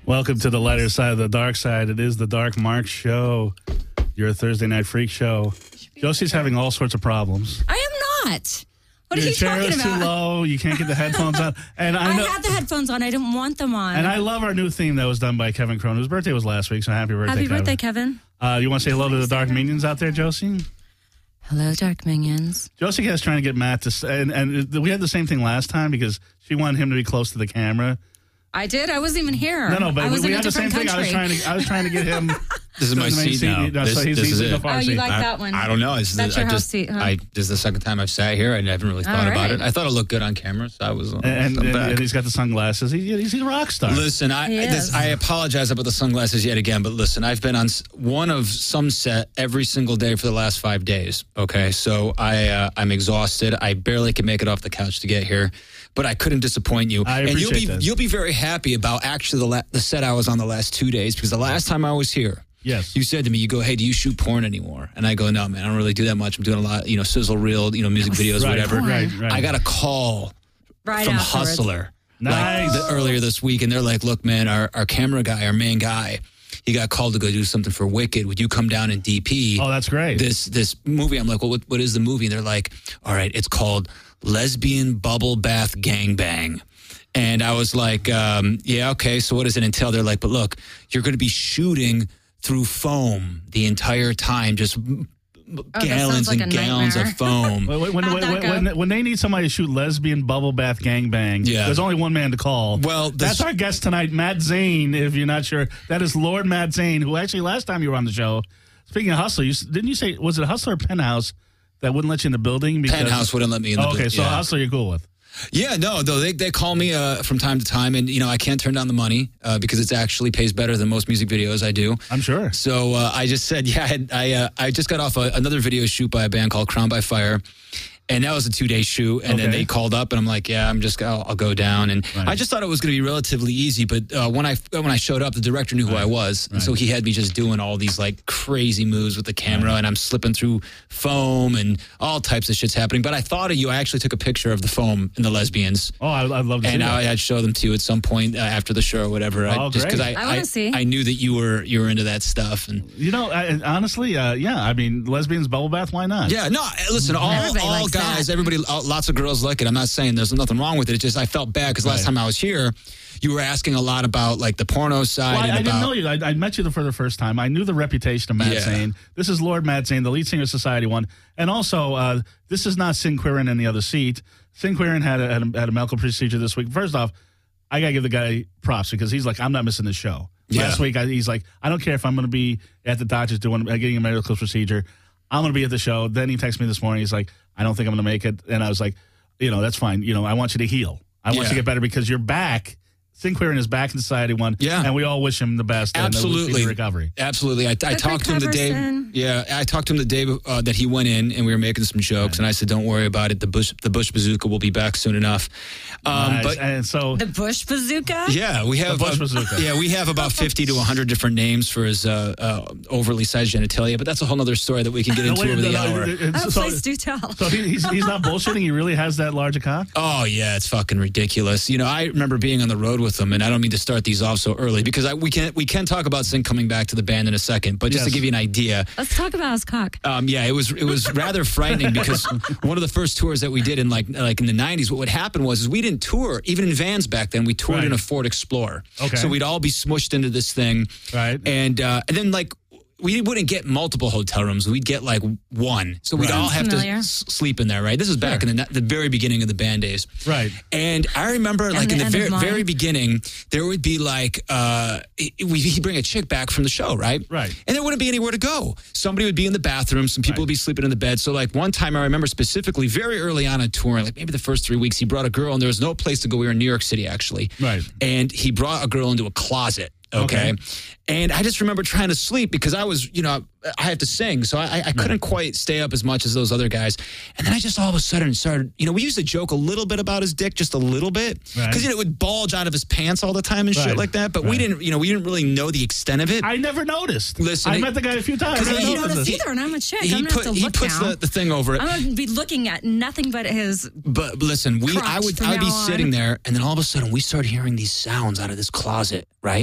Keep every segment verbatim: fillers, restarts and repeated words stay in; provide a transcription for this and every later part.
Welcome to the lighter side of the dark side. It is the Dark Mark Show, your Thursday night freak show. Josie's having all sorts of problems. I am not. What Your are you chair talking is about? too low. You can't get the headphones on. And I, I know, had the headphones on. I didn't want them on. And I love our new theme that was done by Kevin Cronin. His birthday was last week, so happy birthday, Happy Kevin. birthday, Kevin. Uh, you want to say hello to the Dark Minions out there, Josie? Hello, Dark Minions. Josie is trying to get Matt to... And, and we had the same thing last time because she wanted him to be close to the camera. I did. I wasn't even here. No, no, but I was we, we in a had the same different thing. I was country. trying to, I was trying to get him. This is my seat now. No, this so he's, this he's is in it. the far Oh, you seat. like I, that one? I don't know. It's That's the, your I house just, seat, huh? I this is the second time I've sat here. I haven't really thought All about right. it. I thought it looked good on camera, so I was. Uh, And, so I'm and, back. and he's got the sunglasses. He, he's a rock star. Listen, I He this, is. I apologize about the sunglasses yet again, but listen, I've been on s- one of some set every single day for the last five days. Okay, so I uh, I'm exhausted. I barely can make it off the couch to get here, but I couldn't disappoint you. I and you'll appreciate be that. you'll be very happy about actually the la- the set I was on the last two days because the last time I was here. Yes. You said to me, you go, hey, do you shoot porn anymore? And I go, no, man, I don't really do that much. I'm doing a lot, you know, sizzle reel, you know, music videos, Right, whatever. right, right. I got a call Right from afterwards. Hustler Nice. like, the, earlier this week. And they're like, look, man, our, our camera guy, our main guy, he got called to go do something for Wicked. Would you come down and D P Oh, that's great. this this movie? I'm like, well, what, what is the movie? And they're like, all right, it's called Lesbian Bubble Bath Gangbang. And I was like, um, yeah, okay, so what does it entail? They're like, but look, you're going to be shooting through foam the entire time, just that gallons sounds like and a gallons nightmare. of foam. When, when, How'd when, that when, go? when, when they need somebody to shoot lesbian bubble bath gangbang, Yeah. there's only one man to call. Well, this- that's our guest tonight, Matt Zane. If you're not sure, that is Lord Matt Zane, who actually last time you were on the show. Speaking of Hustler, you, s- didn't you say was it Hustler or Penthouse that wouldn't let you in the building? Because, Penthouse wouldn't let me in the Oh, okay, building, so yeah. Hustler you're cool with. Yeah, no, though they they call me uh, from time to time, and you know I can't turn down the money uh, because it actually pays better than most music videos I do. I'm sure. So uh, I just said, yeah, I had, I, uh, I just got off a, another video shoot by a band called Crown by Fire. And that was a two-day shoot, and then Okay. they called up, and I'm like, "Yeah, I'm just, I'll, I'll go down." And Right. I just thought it was going to be relatively easy, but uh, when I when I showed up, the director knew who I was, and so he had me just doing all these like crazy moves with the camera, and I'm slipping through foam and all types of shit's happening. But I thought of you. I actually took a picture of the foam and the lesbians, Oh, I, I'd love to and see I, that. I'd show them to you at some point uh, after the show or whatever. I, Oh, just because I great. I wanna see. I knew that you were you were into that stuff, and You know, I, honestly, uh, yeah, I mean, lesbians bubble bath, why not? yeah, no, listen, all, Everybody all likes guys, that. everybody, all, lots of girls like it. I'm not saying there's nothing wrong with it. It's just I felt bad because last Right. time I was here, you were asking a lot about like the porno side. Well, I, and I about, didn't know you. I, I met you for the first time. I knew the reputation of Matt Yeah. Zane. This is Lord Matt Zane, the lead singer of Society One. And also, uh, this is not Sin Quirin in the other seat. Sin Quirin had a, had, a, had a medical procedure this week. First off, I got to give the guy props because he's like, I'm not missing this show. Yeah. Last week, I, he's like, I don't care if I'm going to be at the doctor's doing uh, getting a medical procedure. I'm going to be at the show. Then he texted me this morning. He's like, I don't think I'm going to make it. And I was like, you know, that's fine. You know, I want you to heal. I want you Yeah. to get better because you're back. Sin Quirin is back in Society One. Yeah. And we all wish him the best. And a Absolutely. speedy recovery. Absolutely. I, I Good talked to him the day. recovery, Yeah, I talked to him the day uh, that he went in, and we were making some jokes. And I said, "Don't worry about it. The Bush, the Bush Bazooka will be back soon enough." Um, Nice. But and so, The Bush Bazooka? yeah, we have The Bush uh, Bazooka. Yeah, we have about fifty to one hundred different names for his uh, uh, overly sized genitalia. But that's a whole other story that we can get no, into wait, over the no, no, hour. it- it's- Oh, so, please do tell. so he, he's, he's not bullshitting. He really has that large a cock? Oh yeah, it's fucking ridiculous. You know, I remember being on the road with them, and I don't mean to start these off so early because I, we can we can talk about Sin coming back to the band in a second. But just to Yes. give you an idea, Let's talk about his cock. um, yeah, it was it was rather frightening because one of the first tours that we did in like like in the nineties, what would happen was is we didn't tour even in vans back then. We toured Right. in a Ford Explorer, Okay. so we'd all be smushed into this thing, Right. And uh, and then like. We wouldn't get multiple hotel rooms. We'd get like one. So we'd Right. all have Familiar. to s- sleep in there, right? This was back Sure. in the, the very beginning of the band days. Right. And I remember, like, the in the end of very, mine. very beginning, there would be, like, uh, we, he'd bring a chick back from the show, right? Right. And there wouldn't be anywhere to go. Somebody would be in the bathroom. Some people Right. would be sleeping in the bed. So, like, one time I remember specifically, very early on a tour, like maybe the first three weeks, he brought a girl, and there was no place to go. We were in New York City, actually. Right. And he brought a girl into a closet. Okay. Okay. And I just remember trying to sleep because I was, you know, I have to sing. So I, I couldn't quite stay up as much as those other guys. And then I just all of a sudden started, you know, we used to joke a little bit about his dick, just a little bit. Because, Right. you know, it would bulge out of his pants all the time and shit Right. like that. But we Right. didn't, you know, we didn't really know the extent of it. I never noticed. Listen, I he- met the guy a few times. Because I I he- didn't didn't notice notice this. either, and I'm a chick. he I'm going to put, have to he look puts now. the, the thing over it. I'm going to be looking at nothing but his... But listen, we I crotch would from I would be now on. sitting there, and then all of a sudden we started hearing these sounds out of this closet, right?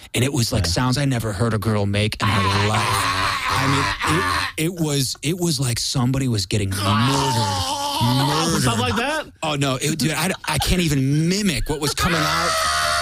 and it was like sounds I never heard a girl make in her life. I mean, it, it was it was like somebody was getting murdered. Murdered. Stuff like that? Oh no, it, dude, I, I can't even mimic what was coming out.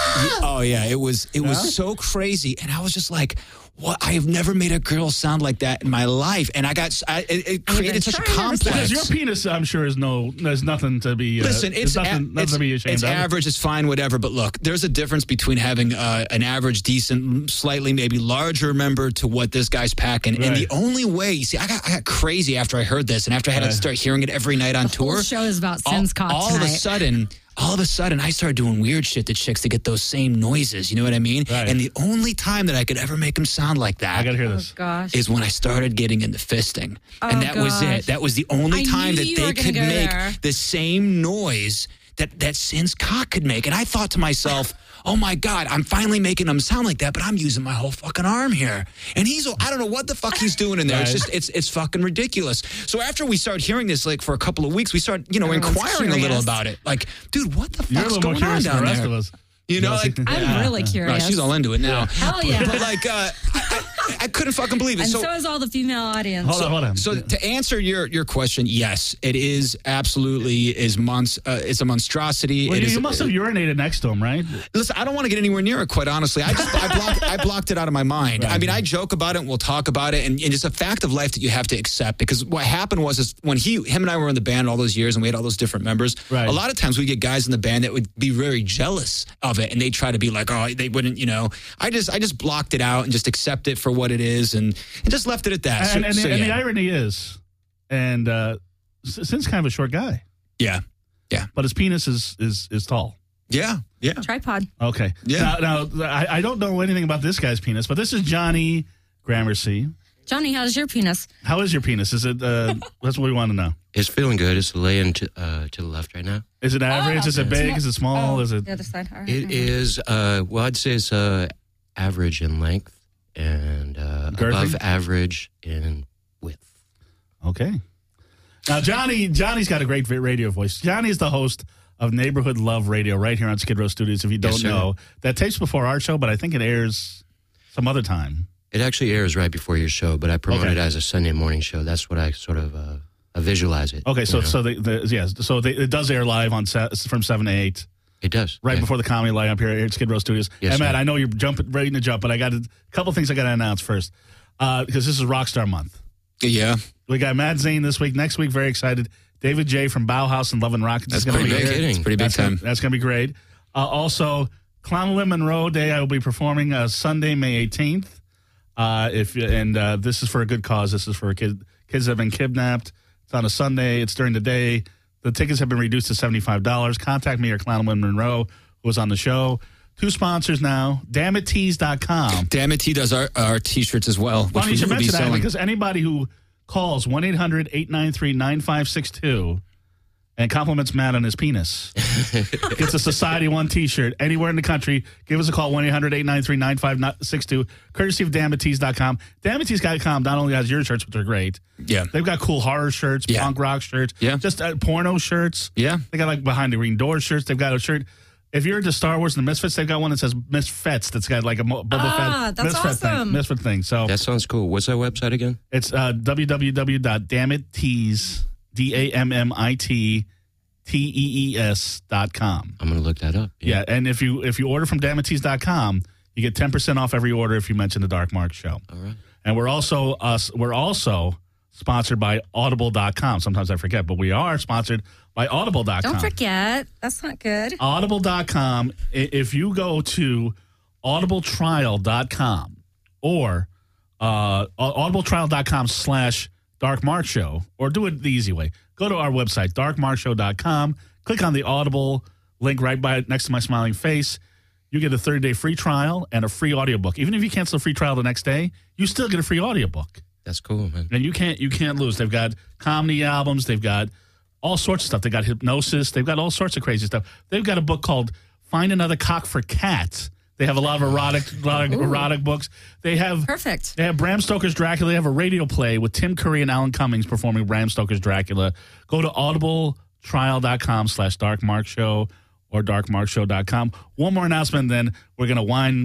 Oh yeah, it was it was Yeah? so crazy, and I was just like, "What? I have never made a girl sound like that in my life." And I got I, it, it created such a trying to Because complex. your penis, I'm sure, is no, there's nothing to be. Uh, Listen, there's it's nothing, a- nothing it's, to be ashamed it's of. average, it's fine, whatever. But look, there's a difference between having uh, an average, decent, slightly maybe larger member to what this guy's packing. And Right. the only way, you see, I got I got crazy after I heard this, and after I had to Right. start hearing it every night on The whole tour. show is about all, Sin's cock all of a tonight. sudden, all of a sudden, I started doing weird shit to chicks to get those same noises. You know what I mean? Right. And the only time that I could ever make them sound like that I got to hear Oh, this. gosh. is when I started getting into fisting. Oh, and that was gosh. it. That was the only I time knew that you they were gonna could go make there. the same noise that, that Sin's cock could make. And I thought to myself, oh my God, I'm finally making him sound like that, but I'm using my whole fucking arm here. And he's, I don't know what the fuck he's doing in there. It's Right. just, it's it's fucking ridiculous. So after we started hearing this, like for a couple of weeks, we started, you know, Everyone's inquiring a little curious. about it. Like, dude, what the You're a fuck's little more going on curious than down the rest there? of us. You know, Yes. like, I'm Yeah. really Right, curious. she's all into it now. Hell yeah. But like, uh, I, I, I couldn't fucking believe it. and so, so is all the female audience. Hold on, hold on. so to answer your, your question, yes, it is absolutely is monst- uh, it's a monstrosity. Well, it you, is, you must have urinated next to him, right? Listen, I don't want to get anywhere near it, quite honestly. I just I blocked, I blocked it out of my mind. Right. I mean, I joke about it and we'll talk about it, and, and it's a fact of life that you have to accept. Because what happened was is when he, him and I were in the band all those years and we had all those different members, Right. a lot of times we get guys in the band that would be very jealous of it, and they try to be like, oh, they wouldn't, you know. I just I just blocked it out and just accept it for what it is, and, and just left it at that. And, So- and, so, the, and the yeah. irony is, and uh, S- Sin's kind of a short guy, yeah, but his penis is is is tall. yeah, yeah. Tripod. Okay. Yeah. Now, now I, I don't know anything about this guy's penis, but this is Johnny Gramercy. Johnny, how's your penis? How is your penis? Is it? Uh, that's what we want to know. It's feeling good. It's laying to, uh, to the left right now. Is it average? Oh. is it big? Is it small? Oh, Is it? the other side? All right. It is, uh, well, I'd say it's uh, average in length and uh, Girthy? above average in width. Okay. Now, Johnny, Johnny's got a great vi- radio voice. Johnny is the host of Neighborhood Love Radio right here on Skid Row Studios. If you don't Yes, sir. know, that tapes before our show, but I think it airs some other time. It actually airs right before your show, but I promote Okay. it as a Sunday morning show. That's what I sort of uh, I visualize it. Okay, so you know? so the, the yes, so they, it does air live on se- from seven to eight, It does. right yeah. before the comedy line up here at Skid Row Studios. Yes, and Matt, sir. I know you're jumping, ready to jump, but I got a couple things I got to announce first uh, because this is Rockstar Month. Yeah, We got Matt Zane this week. Next week, very excited. David J. from Bauhaus and Love and Rockets that's is going to pretty be big. here. kidding. It's pretty big That's time. Gonna, that's going to be great. Uh, also, Clonmel Monroe Day, I will be performing uh, Sunday, May eighteenth. Uh, if and uh, this is for a good cause. This is for kid, kids that have been kidnapped. It's on a Sunday. It's during the day. The tickets have been reduced to seventy-five dollars. Contact me or Clonmel Monroe, who was on the show. Two sponsors now. damn it tees dot com. Damn it, he does our, our t-shirts as well. Which Funny you we should will be mention that selling. because anybody who calls one eight hundred eight nine three nine five six two and compliments Matt on his penis gets a Society One T-shirt anywhere in the country. Give us a call, one eight hundred eight nine three nine five six two, courtesy of damn it tees dot com. damn it tees dot com not only has your shirts, which are great, Yeah. they've got cool horror shirts, Yeah. punk rock shirts, Yeah. just uh, porno shirts. Yeah. They got like Behind the Green Door shirts. They've got a shirt. If you're into Star Wars and the Misfits, they've got one that says Misfits that's got like a Mo- Boba Ah, Fett that's Misfit thing. awesome. Misfit thing. So That sounds cool. What's that website again? it's uh, w w w dot damn it tees, D A M M I T T E E S dot com. I'm going to look that up. Yeah, and if you if you order from damn it tees dot com, you get ten percent off every order if you mention the Dark Mark Show. All right. And we're also us we're also sponsored by audible dot com. Sometimes I forget, but we are sponsored by audible dot com. Don't forget. That's not good. audible dot com. I- If you go to audible trial dot com or uh, audible trial dot com slash Dark Mark Show, or do it the easy way. Go to our website, dark mark show dot com. Click on the Audible link right by next to my smiling face. You get a thirty-day free trial and a free audiobook. Even if you cancel a free trial the next day, you still get a free audiobook. That's cool, man. And you can't you can't lose. They've got comedy albums. They've got all sorts of stuff. They got hypnosis. They've got all sorts of crazy stuff. They've got a book called Find Another Cock for Cats. They have a lot of erotic erotic, erotic books. They have Perfect. they have Bram Stoker's Dracula. They have a radio play with Tim Curry and Alan Cummings performing Bram Stoker's Dracula. Go to audible trial dot com slash dark mark show or dark mark show dot com. One more announcement, then we're going to wind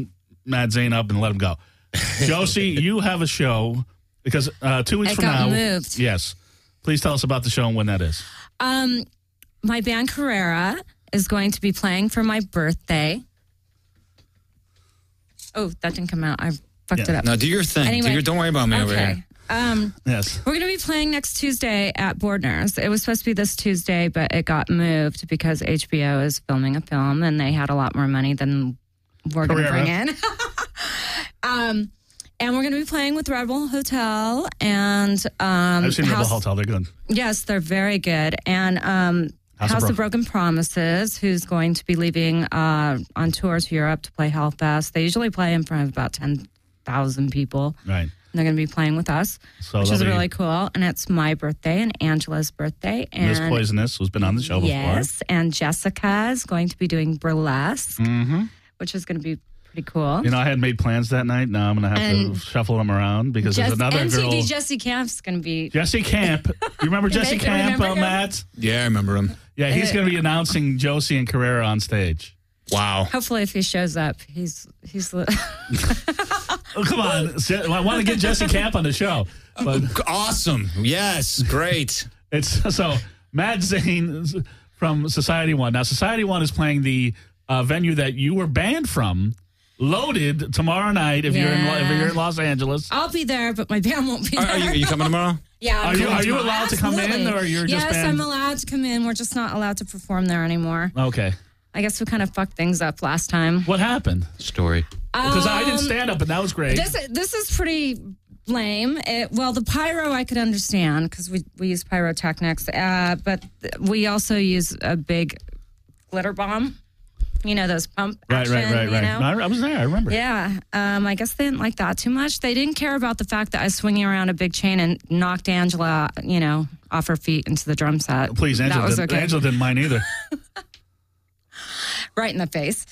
Matt Zane up and let him go. Josie, you have a show because uh, two weeks It from got now. moved. Yes. Please tell us about the show and when that is. Um, my band Carrera is going to be playing for my birthday. Oh, that didn't come out. I fucked Yeah. it up. No, do your thing. Anyway, do your, don't worry about me over okay. here. Um, Yes. we're going to be playing next Tuesday at Bordner's. It was supposed to be this Tuesday, but it got moved because H B O is filming a film and they had a lot more money than we're going to Carrera. bring in. um, and we're going to be playing with Rebel Hotel and um, I've seen Rebel House- Hotel. They're good. Yes, they're very good. And um, House House, of of, Bro- Broken Promises, who's going to be leaving uh, on tour to Europe to play Hellfest. They usually play in front of about ten thousand people. Right. And they're going to be playing with us, So which is they'll be- really cool. And it's my birthday and Angela's birthday. And Miss Poisonous, who's been on the show before. yes, and Jessica is going to be doing burlesque, Mm-hmm. which is going to be pretty cool. You know, I had made plans that night. Now I'm going to have And to shuffle them around because Jess- there's another M T V girl. Jesse Camp's going to be. Jesse Camp. You remember Jesse Remember Camp, uh, him? Matt? Yeah, I remember him. Yeah, he's going to be announcing Josie and Carrera on stage. Wow. Hopefully, if he shows up, he's he's. Oh, come on. Se- I want to get Jesse Camp on the show. But Awesome. Yes. Great. it's so Matt Zane from Society One. Now, Society One is playing the uh, venue that you were banned from, Loaded, tomorrow night if, you're, in, Yeah. if you're in Los Angeles. I'll be there, but my band won't be Are, there. are you, are you coming tomorrow? Yeah, I'm Are you- coming are you tomorrow. allowed to come in, Absolutely. or you're just Yes, banned? I'm allowed to come in. We're just not allowed to perform there anymore. Okay. I guess we kind of fucked things up last time. What happened? Story. Because I didn't Um, stand up, and that was great. This this is pretty lame. It, well, the pyro I could understand because we we use pyrotechnics, uh, but th- we also use a big glitter bomb. You know those pump Right, action. right, right, you right. know? No, I, I was there. I remember. Yeah, um, I guess they didn't like that too much. They didn't care about the fact that I was swinging around a big chain and knocked Angela, you know, off her feet into the drum set. Please, Angela, that was didn't, okay. Angela didn't mind either. Right in the face.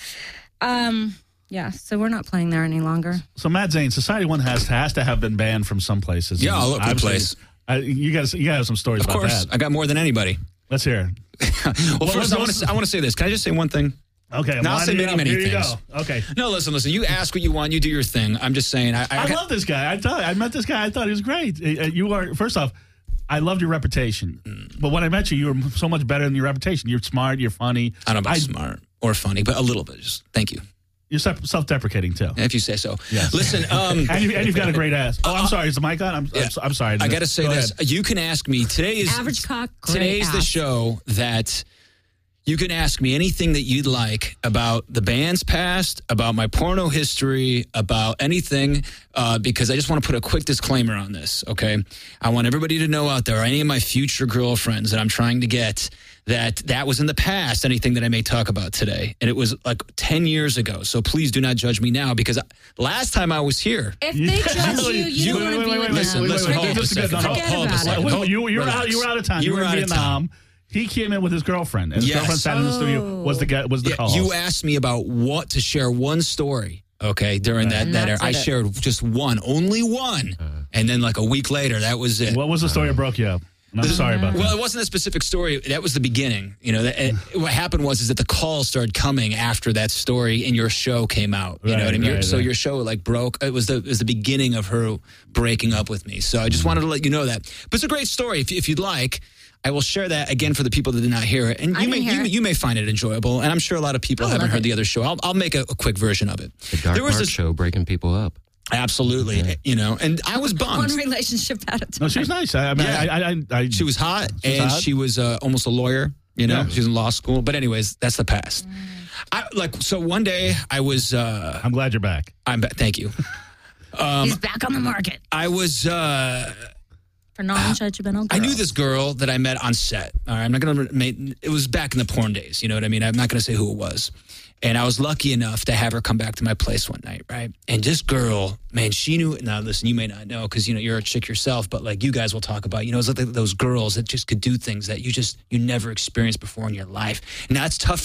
Um, yeah, so we're not playing there any longer. So Matt Zane, Society One has has to have been banned from some places. Yeah, all over the Obviously, place. I, you guys, you guys have some stories Of about course. that. I got more than anybody. Let's hear. Well, What first, was- I want to I want to say this. Can I just say one thing? it. Okay, Now, I'll line say it many, up. many Here you things. go. Okay. No, listen, listen. You ask what you want. You do your thing. I'm just saying. I, I, I love this guy. I thought I met this guy. I thought he was great. Uh, You are first off. I loved your reputation, but when I met you, you were so much better than your reputation. You're smart. You're funny. I don't know about I- smart or funny, but a little bit. Just thank you, You're self- self-deprecating too. if you say so. Yes. Listen, um, And, you, and you've got a great ass. Oh, I'm sorry. Is the mic on? I'm, Yeah. I'm, I'm sorry. I got to say Go this. ahead. You can ask me. Today is Average cock, great Today's the ass. show that you can ask me anything that you'd like about the band's past, about my porno history, about anything, uh, because I just want to put a quick disclaimer on this, okay? I want everybody to know out there, any of my future girlfriends that I'm trying to get, that that was in the past, anything that I may talk about today. And it was like ten years ago. So please do not judge me now, because last time I was here, If they judge you, you, you- don't want to wait, be wait, with wait, listen, them. listen, wait, hold wait, on a just a second. minute. Hold- Forget hold a about second. it. Wait, Hold- you, you, were out, relax. you were out of town. You, You were were in out of town. Vietnam. He came in with his girlfriend, and his Yes. girlfriend sat in the studio. Was the guy? Was the Yeah, call? you asked me about what to share one story, okay, during that, And that era. that's I it. shared just one, only one. And then like a week later, that was it. What was the story that broke you up? And I'm sorry about that. Well, it wasn't a specific story. That was the beginning. You know, that, and what happened was is that the calls started coming after that story and your show came out. You know Right, what I mean? right, so right. your show like broke. It was the it was the beginning of her breaking up with me. So I just wanted to let you know that. But it's a great story. If, if you'd like, I will share that again for the people that did not hear it. And I you may didn't hear you, it. you may find it enjoyable. And I'm sure a lot of people I haven't love heard it. the other show. I'll I'll make a, a quick version of it. The Dark There was Mark this- show breaking people up. Absolutely. You know, and I was bummed. One relationship at a time. No, she was nice. I, I mean, Yeah. I, I, I, I, She was hot, She was and hot? she was uh, almost a lawyer. You know, Yeah. she was in law school. But anyways, that's the past. I like so one day I was. Uh, I'm glad you're back. I'm back. Thank you. He's back on the market I was. Uh, for non-judgmental I knew girls. this girl that I met on set. All right, I'm not gonna make. It was back in the porn days. You know what I mean? I'm not gonna say who it was. And I was lucky enough to have her come back to my place one night, right? And this girl, man, she knew. Now, listen, you may not know because you know you're a chick yourself, but like you guys will talk about, you know, it's like those girls that just could do things that you just you never experienced before in your life. And that's tough for me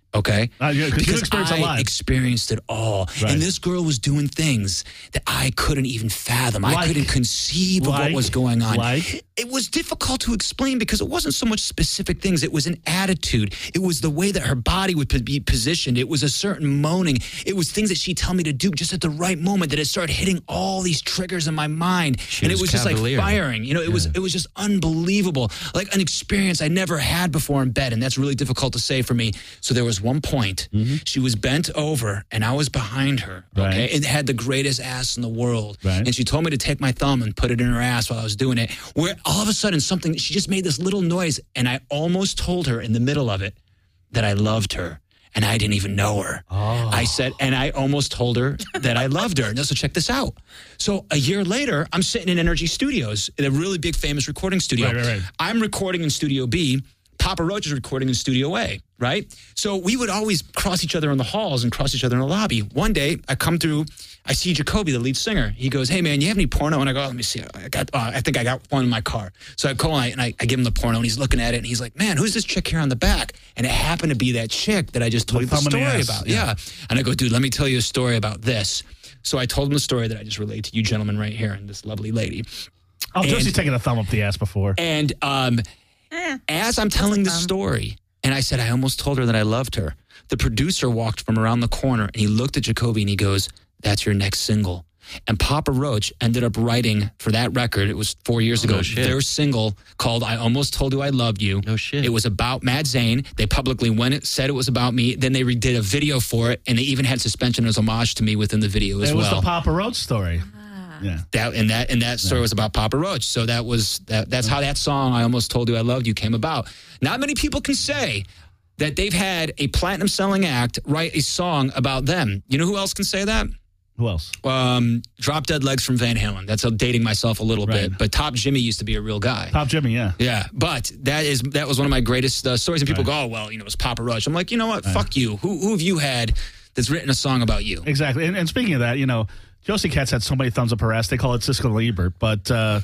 Okay, Uh, yeah, 'cause you because experienced a I lot. experienced it all, Right. and this girl was doing things that I couldn't even fathom. I Like- couldn't conceive of like- what was going on. like? It was difficult to explain because it wasn't so much specific things. It was an attitude. It was the way that her body would p- be positioned. It was a certain moaning. It was things that she'd tell me to do just at the right moment that it started hitting all these triggers in my mind, She and it was was just like cavalier. firing. You know, it was it was just unbelievable, like an experience I never had before in bed, and that's really difficult to say for me. So there was one point. She was bent over and I was behind her. Okay. Right. And had the greatest ass in the world. Right. And she told me to take my thumb and put it in her ass while I was doing it. Where all of a sudden something, she just made this little noise. And I almost told her in the middle of it that I loved her. And I didn't even know her. Oh. I said, and I almost told her that I loved her. Now, so check this out. So a year later, I'm sitting in Energy Studios, in a really big famous recording studio. Right, right, right. I'm recording in Studio B. Papa Roach is recording in Studio A, right? So we would always cross each other in the halls and cross each other in the lobby. One day, I come through, I see Jacoby, the lead singer. He goes, "Hey, man, you have any porno?" And I go, "Let me see. I got, uh, I think I got one in my car." So I call and I, and I, I give him the porno, and he's looking at it, and he's like, "Man, who's this chick here on the back?" And it happened to be that chick that I just told you the thumb in the story ass, about. yeah. Yeah. And I go, "Dude, let me tell you a story about this." So I told him the story that I just relayed to you gentlemen right here and this lovely lady. Oh, And- Josie's taking a thumb up the ass before. And um, Eh. as I'm telling the story, and I said, I almost told her that I loved her, the producer walked from around the corner and he looked at Jacoby and he goes, "That's your next single." And Papa Roach ended up writing for that record. It was four years Oh, ago. no shit. Their single called "I Almost Told You I Loved You." No shit. It was about Matt Zane. They publicly went it, said it was about me. Then they redid a video for it, and they even had suspension as homage to me within the video as It was well. the Papa Roach story. Yeah. That and that and that story was about Papa Roach. So that was that. That's how that song "I Almost Told You I Loved You" came about. Not many people can say that they've had a platinum selling act write a song about them. You know who else can say that? Who else? Um, Drop Dead Legs from Van Halen. That's uh, dating myself a little Right. bit, but Top Jimmy used to be a real guy. Top Jimmy, yeah. Yeah, but that is that was one of my greatest uh, stories. And people Right. go, "Oh, well, you know, it was Papa Roach." I'm like, you know what? Fuck you. Who who have you had that's written a song about you? Exactly. And, and speaking of that, you know, Josie Katz had so many thumbs up her ass. They call it Siskel and Ebert. But uh,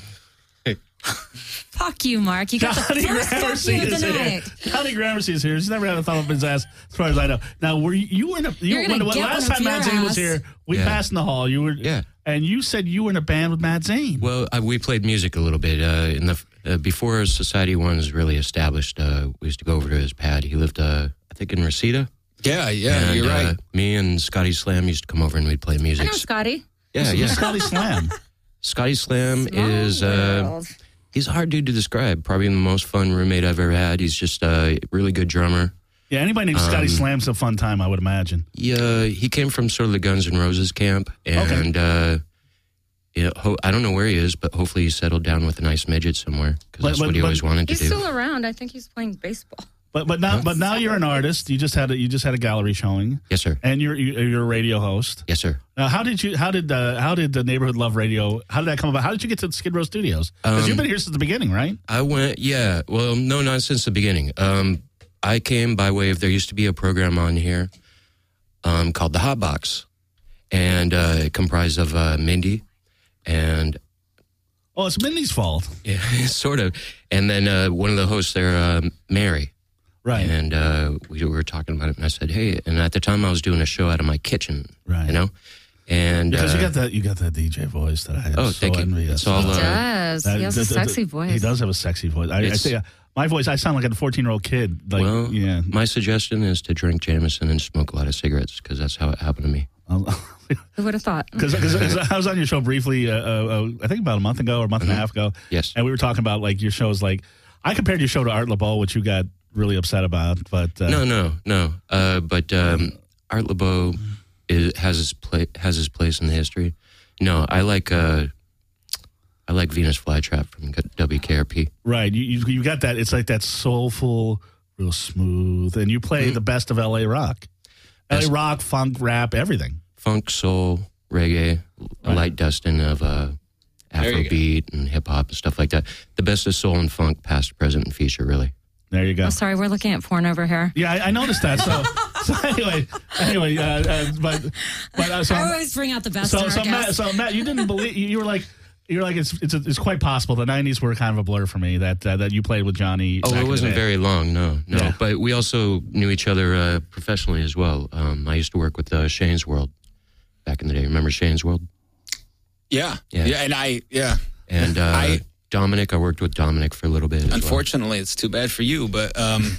Fuck you, Mark. You got the Johnny first fuck Gramercy you of is the here. night. Johnny Gramercy is here. He's never had a thumb up his ass, as far as I know. Now, were you, you were in a? You, You're gonna when, get last one up time Matt your Zane was ass. here, we Yeah. passed in the hall. You were, Yeah. and you said you were in a band with Matt Zane. Well, I, we played music a little bit. Uh, in the uh, before Society One was really established, uh, we used to go over to his pad. He lived, uh, I think, in Reseda. Yeah, yeah, and, you're right. Uh, me and Scotty Slam used to come over and we'd play I music. know Scotty. Yeah, yeah. Scotty Slam. Scotty Slam Small is uh, world. he's a hard dude to describe. Probably the most fun roommate I've ever had. He's just a really good drummer. Yeah, anybody named Scotty Um, Slam's a fun time, I would imagine. He, uh, he came from sort of the Guns N' Roses camp, and uh, yeah, ho- I don't know where he is, but hopefully he's settled down with a nice midget somewhere because But- that's but- what he but- always wanted to He's do. still around. I think he's playing baseball. But but now but now you're an artist. You just had a, you just had a gallery showing, Yes, sir. and you're you- you're a radio host. Yes, sir. Now, how did you how did uh, how did the Neighborhood Love Radio? How did that come about? How did you get to Skid Row Studios? Because Um, you've been here since the beginning, right? I went, yeah. Well, no, not since the beginning. Um, I came by way of, there used to be a program on here um, called The Hot Box, and uh, it comprised of uh, Mindy and, Oh, it's Mindy's fault, yeah, sort of, and then uh, one of the hosts there, um, Mary. right? And uh, we were talking about it, and I said, hey, and at the time I was doing a show out of my kitchen, Right. you know? And Because uh, you got that you got that D J voice that I am Oh, so thank you. envious. It's all, He uh, does. That- he has a that- that- sexy voice. He does have a sexy voice. I, I It's- say, uh, my voice, I sound like a fourteen year old kid. Like, well, yeah. my suggestion is to drink Jameson and smoke a lot of cigarettes, because that's how it happened to me. Who would have thought? Because I was on your show briefly, uh, uh, I think about a month ago or a month and a half ago. Yes. And we were talking about like your shows. Like, I compared your show to Art LeBeau, which you got really upset about. But uh, No, no, no. Uh, but um, Art LeBeau is, has his pla- has his place in the history. No, I like uh, I like Venus Flytrap from W K R P. right, you, you you got that. It's like that soulful, real smooth, and you play the best of L A rock, L A Best- rock, funk, rap, everything. Funk, soul, reggae, a Right. light dusting of uh, There you go. Afrobeat and hip hop and stuff like that. The best of soul and funk, past, present, and future, really. There you go. Oh, sorry, we're looking at porn over here. Yeah, I, I noticed that. So, so anyway, anyway, uh, uh, but but uh, so I always bring out the best so in so our Matt, guests. so Matt, you didn't believe you were like you're like it's it's it's quite possible. The nineties were kind of a blur for me. That uh, that you played with Johnny. Oh, back it in the wasn't day. very long, no, no. Yeah. But we also knew each other uh, professionally as well. Um, I used to work with uh, Shane's World back in the day. Remember Shane's World? Yeah. Yeah. Yeah. And I, yeah. And uh, I- Dominic, I worked with Dominic for a little bit. as well. Unfortunately, it's too bad for you, but, um,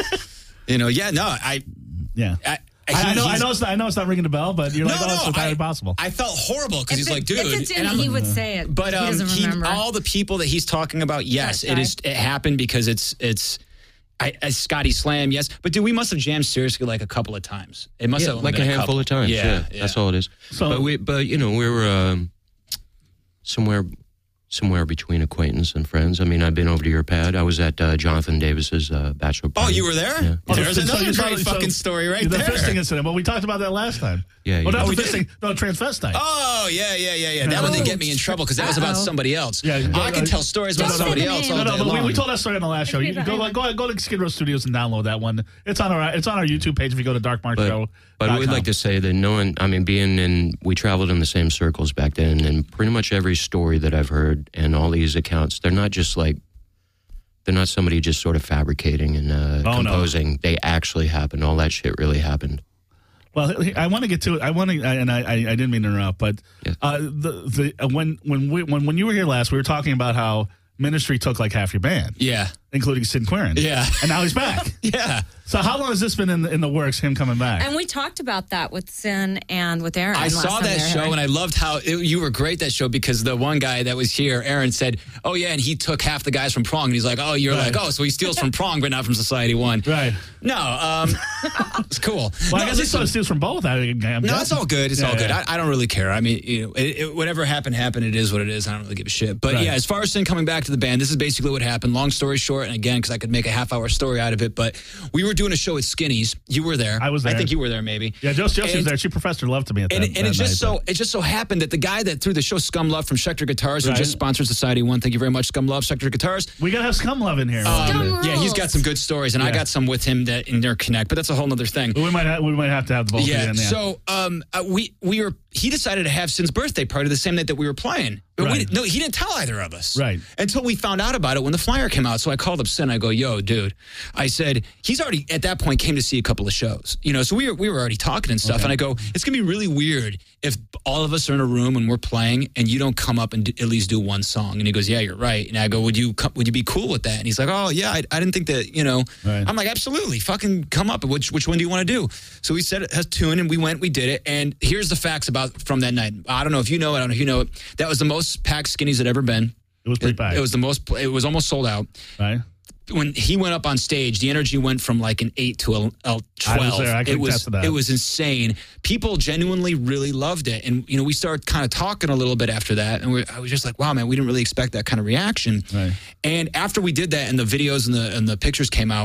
you know, yeah, no, I, Yeah. I, I, I know. I he's- know. It's not, I know it's not ringing the bell, but you're No, like, oh, it's no, entirely I- possible. I felt horrible because he's If it- like, dude. if it's in, and I'm he would say it. But he um, doesn't he, remember. all the people that he's talking about, yes, That it guy. is. It happened because it's it's. I, I Scotty Slam, yes, but dude, we must have jammed seriously like a couple of times. It must Yeah, have only like a been handful couple. of times. Yeah, yeah, that's all it is. So- but we, but you know, we were um, somewhere, somewhere between acquaintance and friends. I mean, I've been over to your pad. I was at uh, Jonathan Davis's uh, bachelor Oh, party. you were there? Yeah. Oh, There's so- another so- great so- fucking story right the there. fisting incident. Well, we talked about that last time. Yeah, you Well, not did. the Oh, we fisting. No, transvestite. Oh yeah, yeah, yeah, yeah. That one didn't get me in trouble because that was about Uh-oh. somebody else. Yeah, I can uh, tell stories about Don't say somebody the else name. all No, day no, but we, long. we told that story on the last show. You Maybe go, behind go, go to Skid Row Studios and download that one. It's on our it's on our YouTube page if you go to Dark Mark Show. But, but we'd like to say that no one, I mean, being in, we traveled in the same circles back then, and pretty much every story that I've heard and all these accounts, they're not just like, they're not somebody just sort of fabricating and uh, Oh, no. composing. They actually happened. All that shit really happened. Well, I want to get to it. I want to, and I, I, I didn't mean to interrupt, but Yeah. uh, the the uh, when when we, when when you were here last, we were talking about how Ministry took like half your band, Yeah, including Sid Quirin. Yeah. and now he's back. yeah. So how long has this been in the, in the works? Him coming back? And we talked about that with Sin and with Aaron. I last saw time that they were show here. and I loved how it, you were great that show because the one guy that was here, Aaron, said, "Oh yeah," and he took half the guys from Prong, and he's like, "Oh, you're Right. like, oh, so he steals from Prong, but not from Society One." Right. No, um, it's cool. Well, no, I guess he listen, steals from both. I, I'm no, guessing. it's all good. It's Yeah, all good. yeah. I, I don't really care. I mean, you know, it, it, whatever happened, happened. It is what it is. I don't really give a shit. But Right. yeah, as far as Sin coming back to the band, this is basically what happened. Long story short, and again, because I could make a half hour story out of it, but we were doing a show at Skinny's. You were there. I was there. I think you were there, maybe. Yeah, Josie, Josie was And- there. She professed her love to me at that. And, and that it just night, so it just so happened that the guy that threw the show, Scum Love from Schecter Guitars, Right. who just sponsored Society One, thank you very much, Scum Love, Schecter Guitars. but we gotta have Scum Love in here. Um, Scum yeah, he's rules. got some good stories, and I Yeah. got some with him that interconnect, but that's a whole other thing. we might have, we might have to have the both of you Yeah. in there. So um, uh, we we were he decided to have Sin's birthday party the same night that we were playing. But we Right. didn't, no, he didn't tell either of us. Right. Until we found out about it when the flyer came out. So I called up Sin. I go, "Yo, dude," I said, he's already at that point came to see a couple of shows. You know, so we were we were already talking and stuff. Okay. And I go, "It's gonna be really weird if all of us are in a room and we're playing and you don't come up and d- at least do one song." And he goes, "Yeah, you're right." And I go, "Would you co- would you be cool with that?" And he's like, "Oh yeah, I, I didn't think that you know." Right. I'm like, "Absolutely, fucking come up. Which which one do you want to do?" So we said it has tune and we went, we did it. And here's the facts about from that night. I don't know if you know it. I don't know if you know it. That was the most packed Skinnies had ever been. it was pretty It, bad. it was the most. It was almost sold out. right. When he went up on stage, the energy went from like an eight to a, a twelve. I was there. I can it was attest to that. it was insane. People genuinely really loved it, and you know we started kind of talking a little bit after that, and we I was just like, wow, man, we didn't really expect that kind of reaction. Right. And after we did that, and the videos and the and the pictures came out,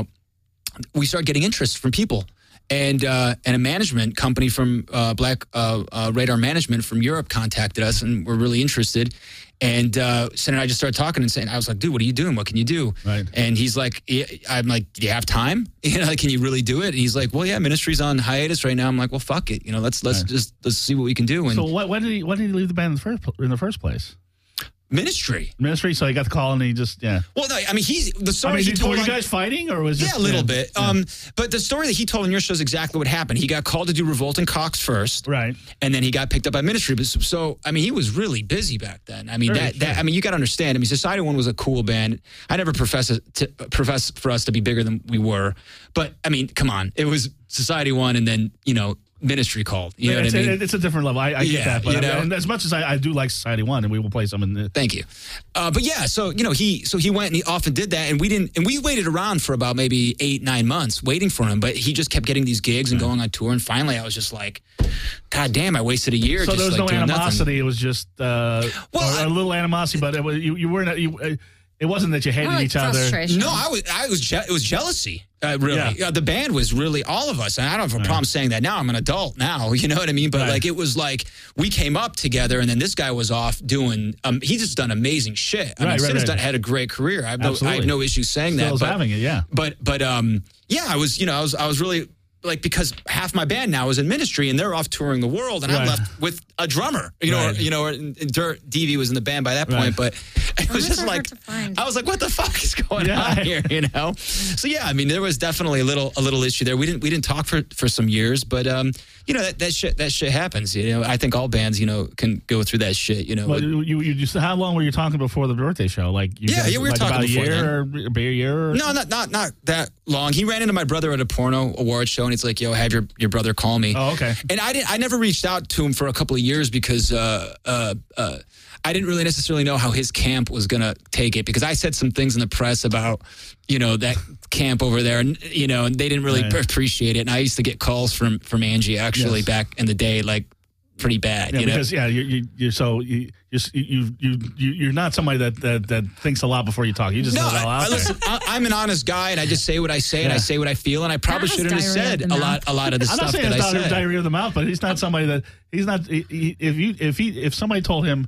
we started getting interest from people. And uh, and a management company from uh, Black uh, uh, Radar Management from Europe contacted us and were really interested. And uh, Sin and I just started talking and saying, I was like, dude, what are you doing? What can you do? Right. And he's like, yeah. I'm like, do you have time? You know, like, can you really do it? And he's like, well, yeah, Ministry's on hiatus right now. I'm like, well, fuck it. You know, let's let's Right. just let's see what we can do. And So what? When did he? When did he leave the band in the first in the first place? Ministry. Ministry. So he got the call and he just yeah. Well, no, I mean, he's the I story mean, he did, told were you on- guys fighting or was Yeah, just, a little yeah, bit. yeah. Um, but the story that he told in your show is exactly what happened. He got called to do Revolt and Cox first, Right. and then he got picked up by Ministry. But so, so, I mean, he was really busy back then. I mean, Sure, that, sure. that I mean, you got to understand. I mean, Society One was a cool band. I never profess to profess for us to be bigger than we were, but I mean, come on, it was Society One, and then you know, Ministry called. You know it's, what I mean? it's a different level. I, I Yeah, get that, but you I mean, know? and as much as I, I do like Society One, and we will play some in the. Thank you. Uh, but yeah, so you know, he so he went and he often did that, and we didn't, and we waited around for about maybe eight, nine months waiting for him. But he just kept getting these gigs and going on tour, and finally, I was just like, God damn, I wasted a year. So just there was like no doing nothing. animosity. It was just uh, Well, or I- a little animosity, but it was, you you weren't. You, uh, it wasn't that you hated More like each other. frustration. No, I was, I was, je- it was jealousy. Uh, really, Yeah. yeah. The band was really all of us, and I don't have a problem saying that now. I'm an adult now, you know what I mean. But Right. like, it was like we came up together, and then this guy was off doing. Um, he's just done amazing shit. I Right, mean, right, Sid has right. done, had a great career. I have no, I Absolutely. have no issue saying Still that. is But, having it, yeah. But but um, yeah, I was, you know, I was, I was really like because half my band now is in ministry and they're off touring the world, and Right. I'm left with a drummer. You know, Right. or, you know, or, and Dirt D V was in the band by that point, Right. but it was Drummers just are like hard to find. I was like, what the fuck is going Yeah. on here? You know. So yeah, I mean, there was definitely a little a little issue there. We didn't we didn't talk for, for some years, but um, you know that, that shit that shit happens. You know, I think all bands you know can go through that shit. You know. Well, you, you, you just, how long were you talking before the birthday show? Like, you Yeah, guys- yeah, we were like talking about a before year or about a year. Or No, not not not that long. He ran into my brother at a porno award show, and he's like, "Yo, have your, your brother call me." Oh, okay. And I didn't. I never reached out to him for a couple of years because uh, uh, uh, I didn't really necessarily know how his camp was gonna take it. Because I said some things in the press about, you know, that camp over there, and you know, and they didn't really Right. appreciate it. And I used to get calls from from Angie actually Yes. back in the day, like pretty bad. Yeah, you know? because yeah, you you you're so you you you you you- you're not somebody that, that that thinks a lot before you talk. You just No, let it all I, out I there. listen. I, I'm an honest guy, and I just say what I say, and I Yeah. say what I feel, and I probably That was shouldn't have diarrhea said of the a lot, a lot of the I'm not stuff saying that it's I not said. diarrhea of the mouth, but he's not somebody that he's not. He, he- if you if he if somebody told him,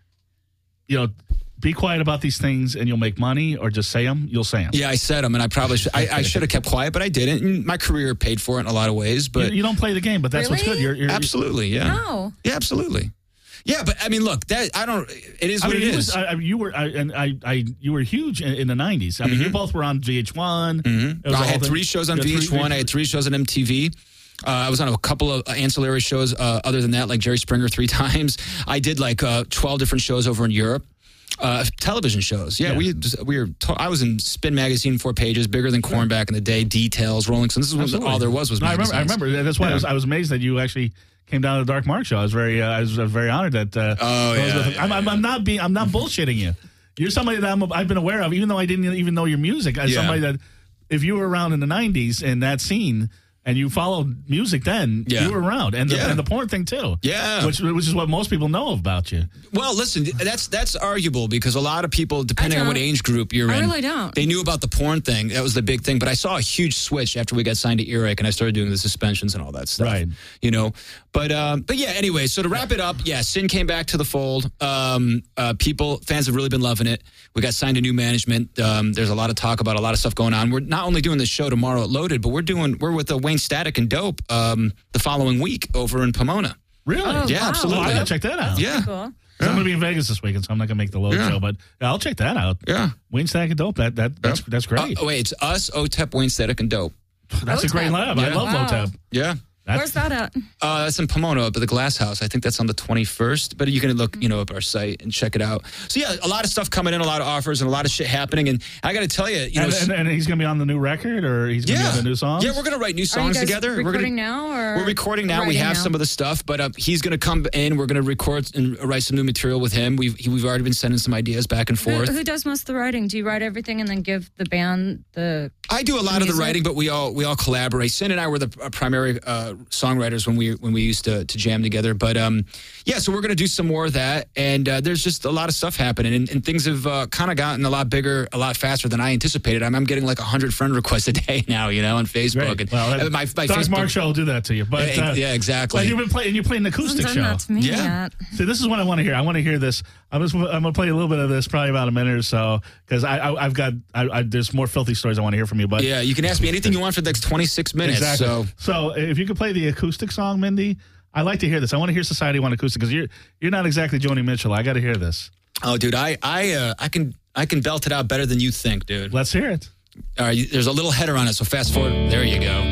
you know, be quiet about these things and you'll make money, or just say them, you'll say them. Yeah, I said them, and I probably should. I, I should have kept quiet, but I didn't. And my career paid for it in a lot of ways. But you, you don't play the game, but that's what's Really? good. You're, you're absolutely, yeah, No. yeah, absolutely, yeah. But I mean, look, that I don't. It is I what mean, it it is. was, I, I- you were, I, and I, I, you were huge in, in the nineties. I mean, you both were on V H one. Mhm. I had three shows on V H one. I had three shows on M T V. Uh, I was on a couple of ancillary shows. Uh, other than that, like Jerry Springer three times. I did like uh, twelve different shows over in Europe. Uh, television shows. Yeah, Yeah. we just, we were. To- I was in Spin Magazine, four pages, bigger than Corn back in the day. Details, Rolling Stones. This is what Absolutely. all there was was No, I remember. I magazines. remember. That's why I, Yeah. was, I was amazed that you actually came down to the Dark Mark show. I was very, uh, I was uh, very honored that. Uh, Oh, I was yeah, with- yeah, I'm, I'm, I'm not being. I'm not bullshitting you. You're somebody that I'm, I've been aware of, even though I didn't even know your music. As Yeah. somebody that, if you were around in the nineties in that scene and you followed music, then Yeah. you were around, and the, Yeah. and the porn thing too. Yeah. which which is what most people know about you. Well, listen, that's that's arguable because a lot of people, depending on what don't. age group you're I in, really don't. they knew about the porn thing. That was the big thing. But I saw a huge switch after we got signed to Earache and I started doing the suspensions and all that stuff. Right. You know, but um, but yeah. Anyway, so to wrap it up, yeah, Sin came back to the fold. Um, uh, people, fans have really been loving it. We got signed to new management. Um, there's a lot of talk about a lot of stuff going on. We're not only doing this show tomorrow at Loaded, but we're doing we're with the Wayne Static and Dope um, the following week over in Pomona. Really? Oh, Yeah, wow. Oh, absolutely. I gotta check that out. Yeah. Cool. 'Cause I'm gonna be in Vegas this weekend, so I'm not gonna make the load Yeah. show. But yeah, I'll check that out. Yeah. Wayne Stack and Dope. That that that's that's great. Oh, wait, it's us, O T E P, Wayne Static, and Dope. that's a great O T E P. lab. I Yeah. love Wow. O T E P. Yeah. That's, Where's that at? Uh, that's in Pomona up at the Glass House. I think that's on the twenty-first, but you can look, you know, up our site and check it out. So yeah, a lot of stuff coming in, a lot of offers, and a lot of shit happening. And I got to tell you, you know, and, and, and he's gonna be on the new record, or he's gonna yeah, be on the new songs. yeah, we're gonna write new Are you songs guys together. We're recording gonna, now, or We're recording now. We writing have now? some of the stuff, but uh, he's going to come in. We're going to record and write some new material with him. We've he, we've already been sending some ideas back and Who, forth. who does most of the writing? Do you write everything and then give the band the? I do a lot of the music? writing, but we all we all collaborate. Sin and I were the uh, primary uh, songwriters when we when we used to, to jam together. But um, yeah, so we're gonna do some more of that, and uh, there's just a lot of stuff happening, and, and things have uh, kind of gotten a lot bigger, a lot faster than I anticipated. I'm, I'm getting like hundred friend requests a day now, you know, on Facebook. Great. And, Well, uh, my, my Dark Facebook, Mark show will do that to you. But Yeah, uh, yeah, exactly. Well, you've been playing. You playing an acoustic Hasn't done show. that to me Yeah. yet. See, this is what I want to hear. I want to hear this. I'm just. I'm gonna play a little bit of this, probably about a minute or so, because I, I I've got. I, I, there's more filthy stories I want to hear from you. But Yeah, you can ask me anything you want for the next twenty-six minutes. exactly. So So if you could play the acoustic song, Mindy, I like to hear this. I want to hear Society One acoustic because you're you're not exactly Joni Mitchell. I got to hear this. oh, dude, I I uh, I can I can belt it out better than you think, dude. Let's hear it. All right, there's a little header on it, so fast forward. There you go.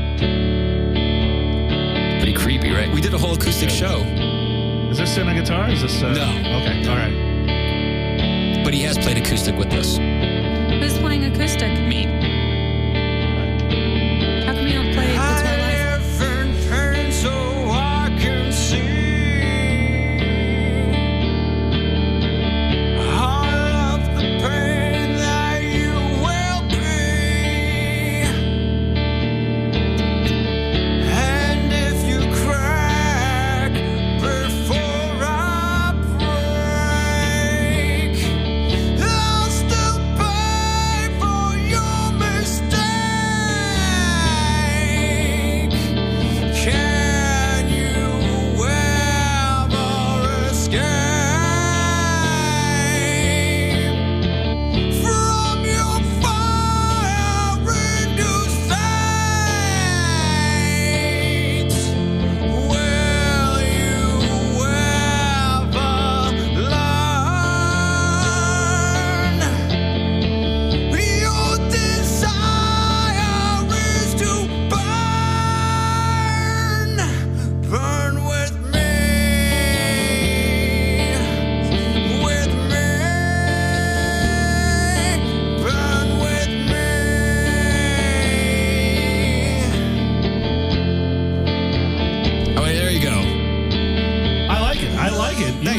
Pretty creepy, right? We did a whole acoustic show, Is this in a guitar? Is this? Uh, No. Okay. All right. but he has played acoustic with us. Who's playing acoustic? Me. How come you don't play It's My Life? I'll still pay for your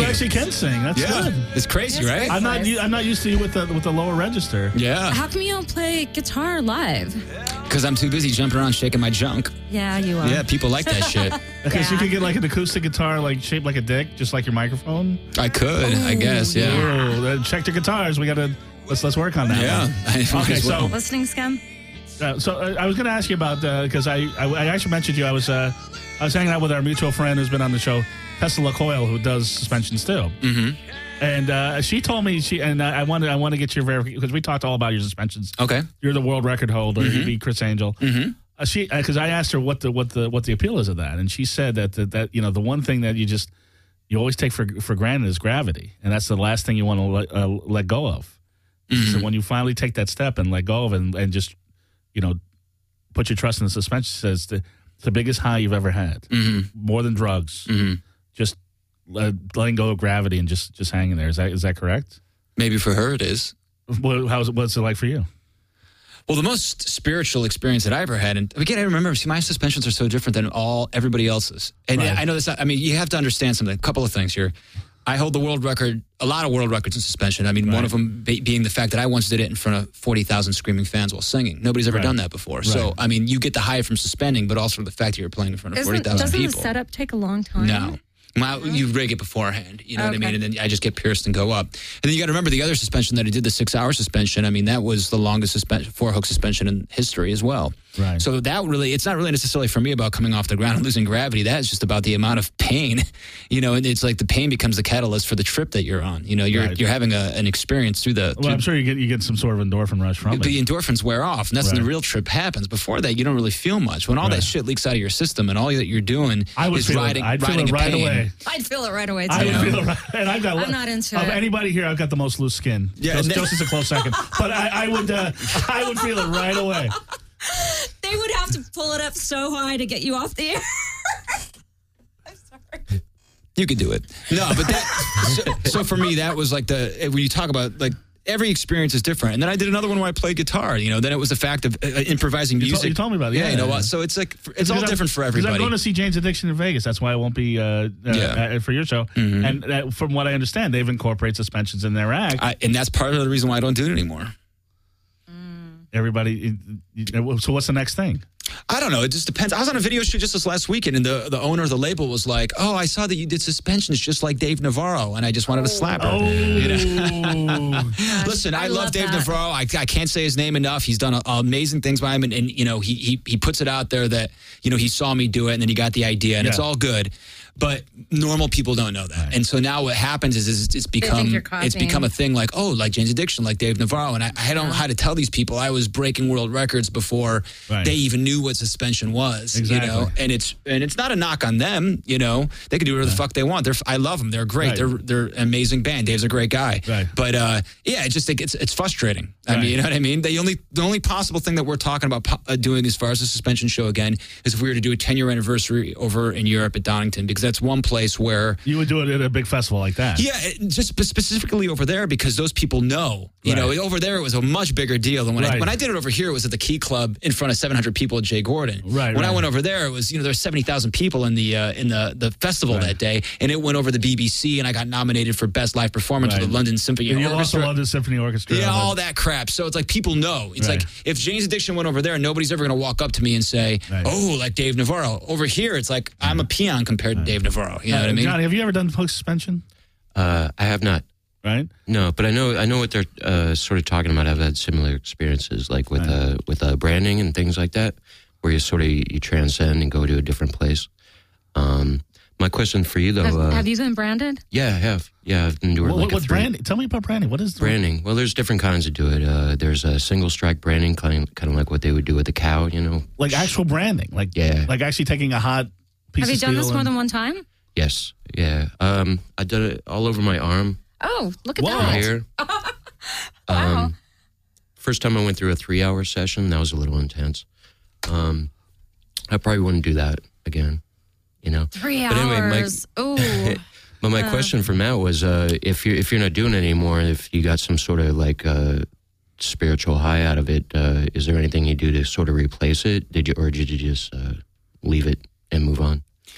actually can sing. That's Yeah, good. it's crazy, That's right? great. I'm not. Nice. I'm not used to you with the with the lower register. Yeah, How come you don't play guitar live? because I'm too busy jumping around shaking my junk. Yeah, you are. Yeah, people like that shit. Because you Yeah. could get like an acoustic guitar, like shaped like a dick, just like your microphone. I could, I guess, yeah. Oh, then check the guitars. We gotta let's let's work on that. Yeah. one. I might Okay, as well. so Listening scum? uh, so uh, I was gonna ask you about because I, I I actually mentioned you. I was uh, I was hanging out with our mutual friend who's been on the show, Tesla Coyle, who does suspensions too. Mm-hmm. And uh, she told me she and I wanted I want to get your verification because we talked all about your suspensions. Okay. You're the world record holder. You beat Chris Angel. Mm-hmm. Uh, she because I asked her what the what the what the appeal is of that, and she said that that, that you know the one thing that you just you always take for for granted is gravity, and that's the last thing you want to let, uh, let go of. Mm-hmm. So when you finally take that step and let go of it and, and just you know put your trust in the suspension, she says the, it's the biggest high you've ever had, Mm-hmm. more than drugs. Mm-hmm. Just let, letting go of gravity and just just hanging there. Is that is that correct? Maybe for her it is. What, how's it, what's it like for you? Well, the most spiritual experience that I ever had, and again, I remember, see, my suspensions are so different than all everybody else's. And Right. I know this, I mean, you have to understand something, a couple of things here. I hold the world record, a lot of world records in suspension. I mean, one Right. of them be, being the fact that I once did it in front of forty thousand screaming fans while singing. Nobody's ever Right. done that before. So, Right. I mean, you get the high from suspending, but also the fact that you're playing in front of Isn't, forty thousand doesn't people. the setup take a long time? No. Well, you rig it beforehand, you know what I Okay. mean? And then I just get pierced and go up. And then you got to remember the other suspension that I did, the six-hour suspension. I mean, that was the longest suspension, four-hook suspension in history as well. Right. So that really, it's not really necessarily for me about coming off the ground and losing gravity. That is just about the amount of pain, you know, and it's like the pain becomes the catalyst for the trip that you're on. You know, you're Right. you're having a, an experience through the... Well, through I'm sure you get you get some sort of endorphin rush from it. the endorphins wear off, and that's when Right. the real trip happens. Before that, you don't really feel much. When all Right. that shit leaks out of your system and all that you're doing I would is feel riding, it. I'd feel riding it the right pain. away. I'd feel it right away, too. I would feel it right, and I've got. I'm not into of it. anybody here. I've got the most loose skin. Yeah, Jos- and then- Joseph's a close second, but I, I would uh, I would feel it right away. They would have to pull it up so high to get you off the air. I'm sorry. You could do it. No, but that. so, so for me, that was like the when you talk about like every experience is different. And then I did another one where I played guitar. You know, then it was the fact of uh, improvising You music. told- you told me about it. Yeah, Yeah, you know yeah, what? yeah. So it's like it's all Because I'm- different for because everybody. I'm going to see Jane's Addiction in Vegas. That's why I won't be uh, uh, Yeah. uh, for your show. And uh, from what I understand, they've incorporated suspensions in their act. I, and that's part of the reason why I don't do it anymore. Everybody. So what's the next thing? I don't know. It just depends. I was on a video shoot just this last weekend, and the, the owner of the label was like, "Oh, I saw that you did suspensions just like Dave Navarro," and I just wanted to slap her. Oh, You know? Listen, I, I love, love Dave that. Navarro. I, I can't say his name enough. He's done uh, amazing things by him, and, and you know he, he he puts it out there that you know he saw me do it, and then he got the idea, and it's Yeah. all good. But normal people don't know that, and so now what happens is, is it's become you're it's copying. become a thing like oh like Jane's Addiction, like Dave Navarro, and I, I don't know how to tell these people I was breaking world records before Right. they even knew what suspension was, Exactly. you know. And it's and it's not a knock on them, you know. They can do whatever the fuck they want. They're I love them. They're great. Right. They're they're an amazing band. Dave's a great guy. Right. But uh, yeah, it just it's it's frustrating. I Right. mean, you know what I mean. The only the only possible thing that we're talking about po- uh, doing as far as the suspension show again is if we were to do a ten year anniversary over in Europe at Donington, because that's one place where. You would do it at a big festival like that. Yeah, it- just spe- specifically over there because those people know. You Right. know, over there it was a much bigger deal than when I Right. when I did it over here. It was at the Key Club in front of seven hundred people at Jay Gordon. Right, When I right. went over there, it was you know there's seventy thousand people in the uh, in the the festival Right. that day, and it went over the B B C, and I got nominated for best live performance Right. of the London Symphony And you lost the Orchestra. London Symphony Orchestra. Yeah, but- all that crap. So it's like people know. It's Right. like if Jane's Addiction went over there, nobody's ever going to walk up to me and say, Right. "Oh, like Dave Navarro." Over here, it's like I'm a peon compared to Dave Navarro. You know Uh, what I mean? Johnny, have you ever done post suspension? Uh, I have not. Right. No, but I know I know what they're uh, sort of talking about. I've had similar experiences, like with uh, with uh, branding and things like that, where you sort of you transcend and go to a different place. Um, my question for you, though, Have, uh, have you been branded? yeah, I have. Yeah, I've been doing What, like what a three, branding? Tell me about branding. What is the branding. Well, there's different kinds to do it. Uh, there's a single strike branding, kind of, kind of like what they would do with the cow. You know. Like actual branding, like Yeah. like actually taking a hot piece Have of you done steel this more and- than one time? Yes. Yeah. Um, I did it all over my arm Oh, look at Whoa. that. here. Wow. Um, first time I went through a three-hour session, that was a little intense. Um, I probably wouldn't do that again. You know. Three But anyway, my- hours. Ooh. But my question from Matt was, uh, if you're if you're not doing it anymore, if you got some sort of like uh, spiritual high out of it, uh, is there anything you do to sort of replace it? Did you or did you just uh, leave it and move on?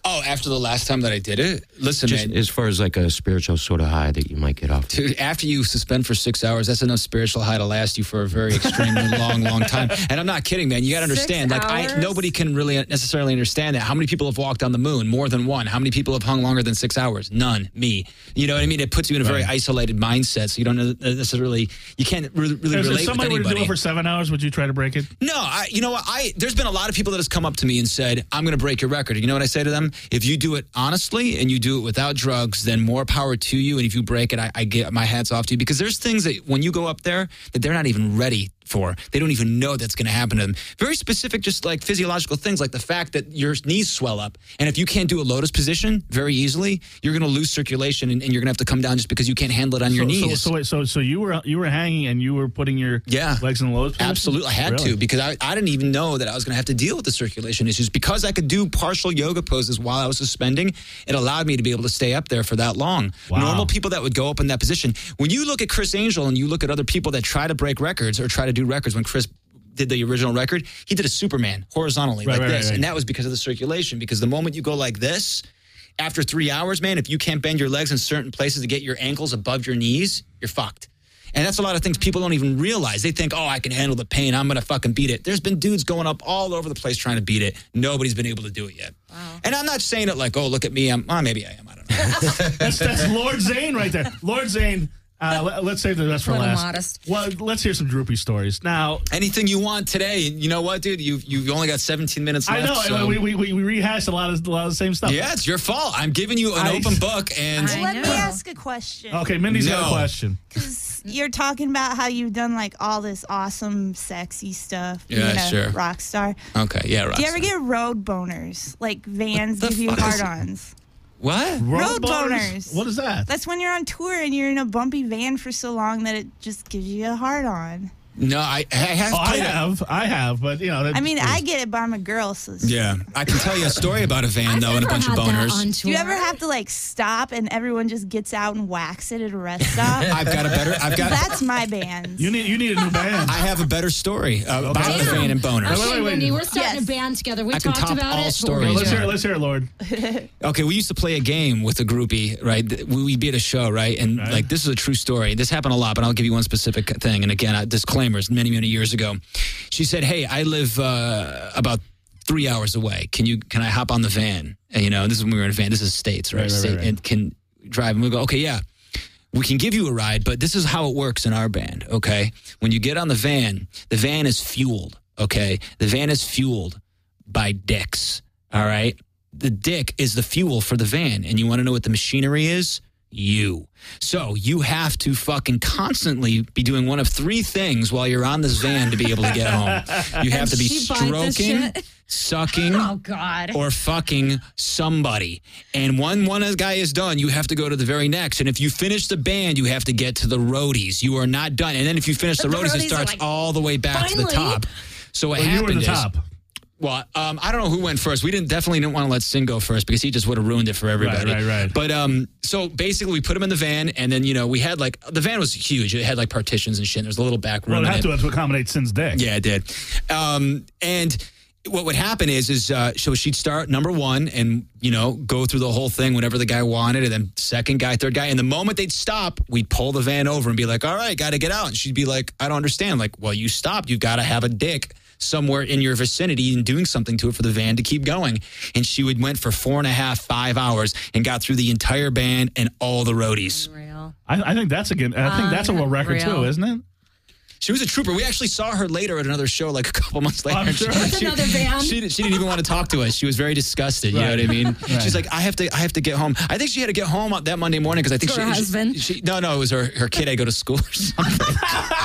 Oh, after the last time that I did it? Listen, Just man. as far as like a spiritual sort of high that you might get off. Dude, after you suspend for six hours, that's enough spiritual high to last you for a very extremely long, long time. And I'm not kidding, man. You got to understand, Six like, I, hours? nobody can really necessarily understand that. How many people have walked on the moon? More than one. How many people have hung longer than six hours? None. Me. You know what I mean? It puts you in a very Right. isolated mindset, so you don't necessarily, you can't really, really If, relate if somebody with were to do anybody. it for seven hours, would you try to break it? No, I, you know what? I there's been a lot of people that has come up to me and said, "I'm going to break your record." You know what I say to them? If you do it honestly and you do it without drugs, then more power to you. And if you break it, I, I get my hats off to you, because there's things that when you go up there that they're not even ready for. They don't even know that's going to happen to them. Very specific, just like physiological things, like the fact that your knees swell up. And if you can't do a lotus position very easily, you're going to lose circulation and, and you're going to have to come down just because you can't handle it on your so, knees. So, so, wait, so, so you were you were hanging and you were putting your Yeah. legs in the lotus position? Absolutely. I had Really? to, because I, I didn't even know that I was going to have to deal with the circulation issues. Because I could do partial yoga poses while I was suspending, it allowed me to be able to stay up there for that long. Wow. Normal people that would go up in that position. When you look at Chris Angel and you look at other people that try to break records or try to do records, when Chris did the original record, he did a Superman horizontally Right, like right, this. right. And that was because of the circulation. Because the moment you go like this, after three hours, man, if you can't bend your legs in certain places to get your ankles above your knees, you're fucked. And that's a lot of things people don't even realize. They think, oh, I can handle the pain. I'm going to fucking beat it. There's been dudes going up all over the place trying to beat it. Nobody's been able to do it yet. Wow. And I'm not saying it like, oh, look at me. I'm, oh, maybe I am. I don't know. That's, that's Lord Zane right there. Lord Zane, uh, let, let's save the rest for Little last. modest. Well, let's hear some droopy stories. Now, Anything you want today. You know what, dude? You've, you've only got seventeen minutes I left. know so- we, we, we, we rehashed a lot of a lot of the same stuff. Yeah, it's your fault. I'm giving you an I- open book. And I Let me know. ask a question. Okay, Mindy's got a No. question. Because you're talking about how you've done like all this awesome, sexy stuff. Yeah, being a sure. rock star. okay, yeah, right. Do you ever get road boners? Like vans What the give you fuck is- hard-ons. What? Road boners. What is that? That's when you're on tour and you're in a bumpy van for so long that it just gives you a hard-on. No, I, I have Oh, I played a- have, I have, but you know. that- I mean, I get it, but I'm a girl, so. Yeah, I can tell you a story about a van I've though and a never bunch of had that boners. on Do you tour. ever have to like stop and everyone just gets out and whacks it at a rest stop? I've got a better. I've got. That's my band. You need you need a new band. I have a better story uh, about Okay. the van and boners. Wait, wait, Actually, wait. Wendy, we're starting Yes. a band together. We I can talked top about all it. stories. Let's Yeah. hear it. Let's hear it, Lord. Okay, we used to play a game with a groupie, right? We- We'd be at a show, right? And Right. like, this is a true story. This happened a lot, but I'll give you one specific thing. And again, uh, disclaimers, many, many years ago. She said, hey, I live uh, about three hours away. Can you, can I hop on the van? And, you know, this is when we were in a van. This is States, right? Right, right, State, right, right. And can drive. And we go, okay, yeah. We can give you a ride, but this is how it works in our band, okay? When you get on the van, the van is fueled, okay? The van is fueled by dicks, all right? The dick is the fuel for the van. And you want to know what the machinery is? You. So you have to fucking constantly be doing one of three things while you're on this van to be able to get home. You have And to be she buys this stroking, shit? sucking, Oh, God. or fucking somebody. And when one guy is done, you have to go to the very next. And if you finish the band, you have to get to the roadies. You are not done. And then if you finish the, The roadies, it roadies are starts like, all the way back to the finally. top. So what Well, you were happened the is, top. well, um, I don't know who went first. We didn't definitely didn't want to let Sin go first because he just would have ruined it for everybody. right, right. But um, so basically, we put him in the van, and then you know we had like the van was huge. It had like partitions and shit. There's a little back room. Well, it in had it. to, have to accommodate Sin's dick. Yeah, it did. Um, and what would happen is, is uh, so she'd start number one and, you know, go through the whole thing whenever the guy wanted. And then second guy, third guy. And the moment they'd stop, we'd pull the van over and be like, all right, got to get out. And she'd be like, I don't understand. Like, well, you stopped. You got to have a dick somewhere in your vicinity and doing something to it for the van to keep going. And she would went for four and a half, five hours and got through the entire band and all the roadies. Unreal. I, I think that's a good. I think that's a world record Unreal. too, isn't it? She was a trooper. We actually saw her later at another show, like a couple months later. I'm sure. She- With another van? She, she didn't even want to talk to us. She was very disgusted. You know Right. what I mean? Right. She's like, I have to, I have to get home. I think she had to get home that Monday morning because I think To she, her she- husband? She, no, no, it was her, her kid. I go to school or something.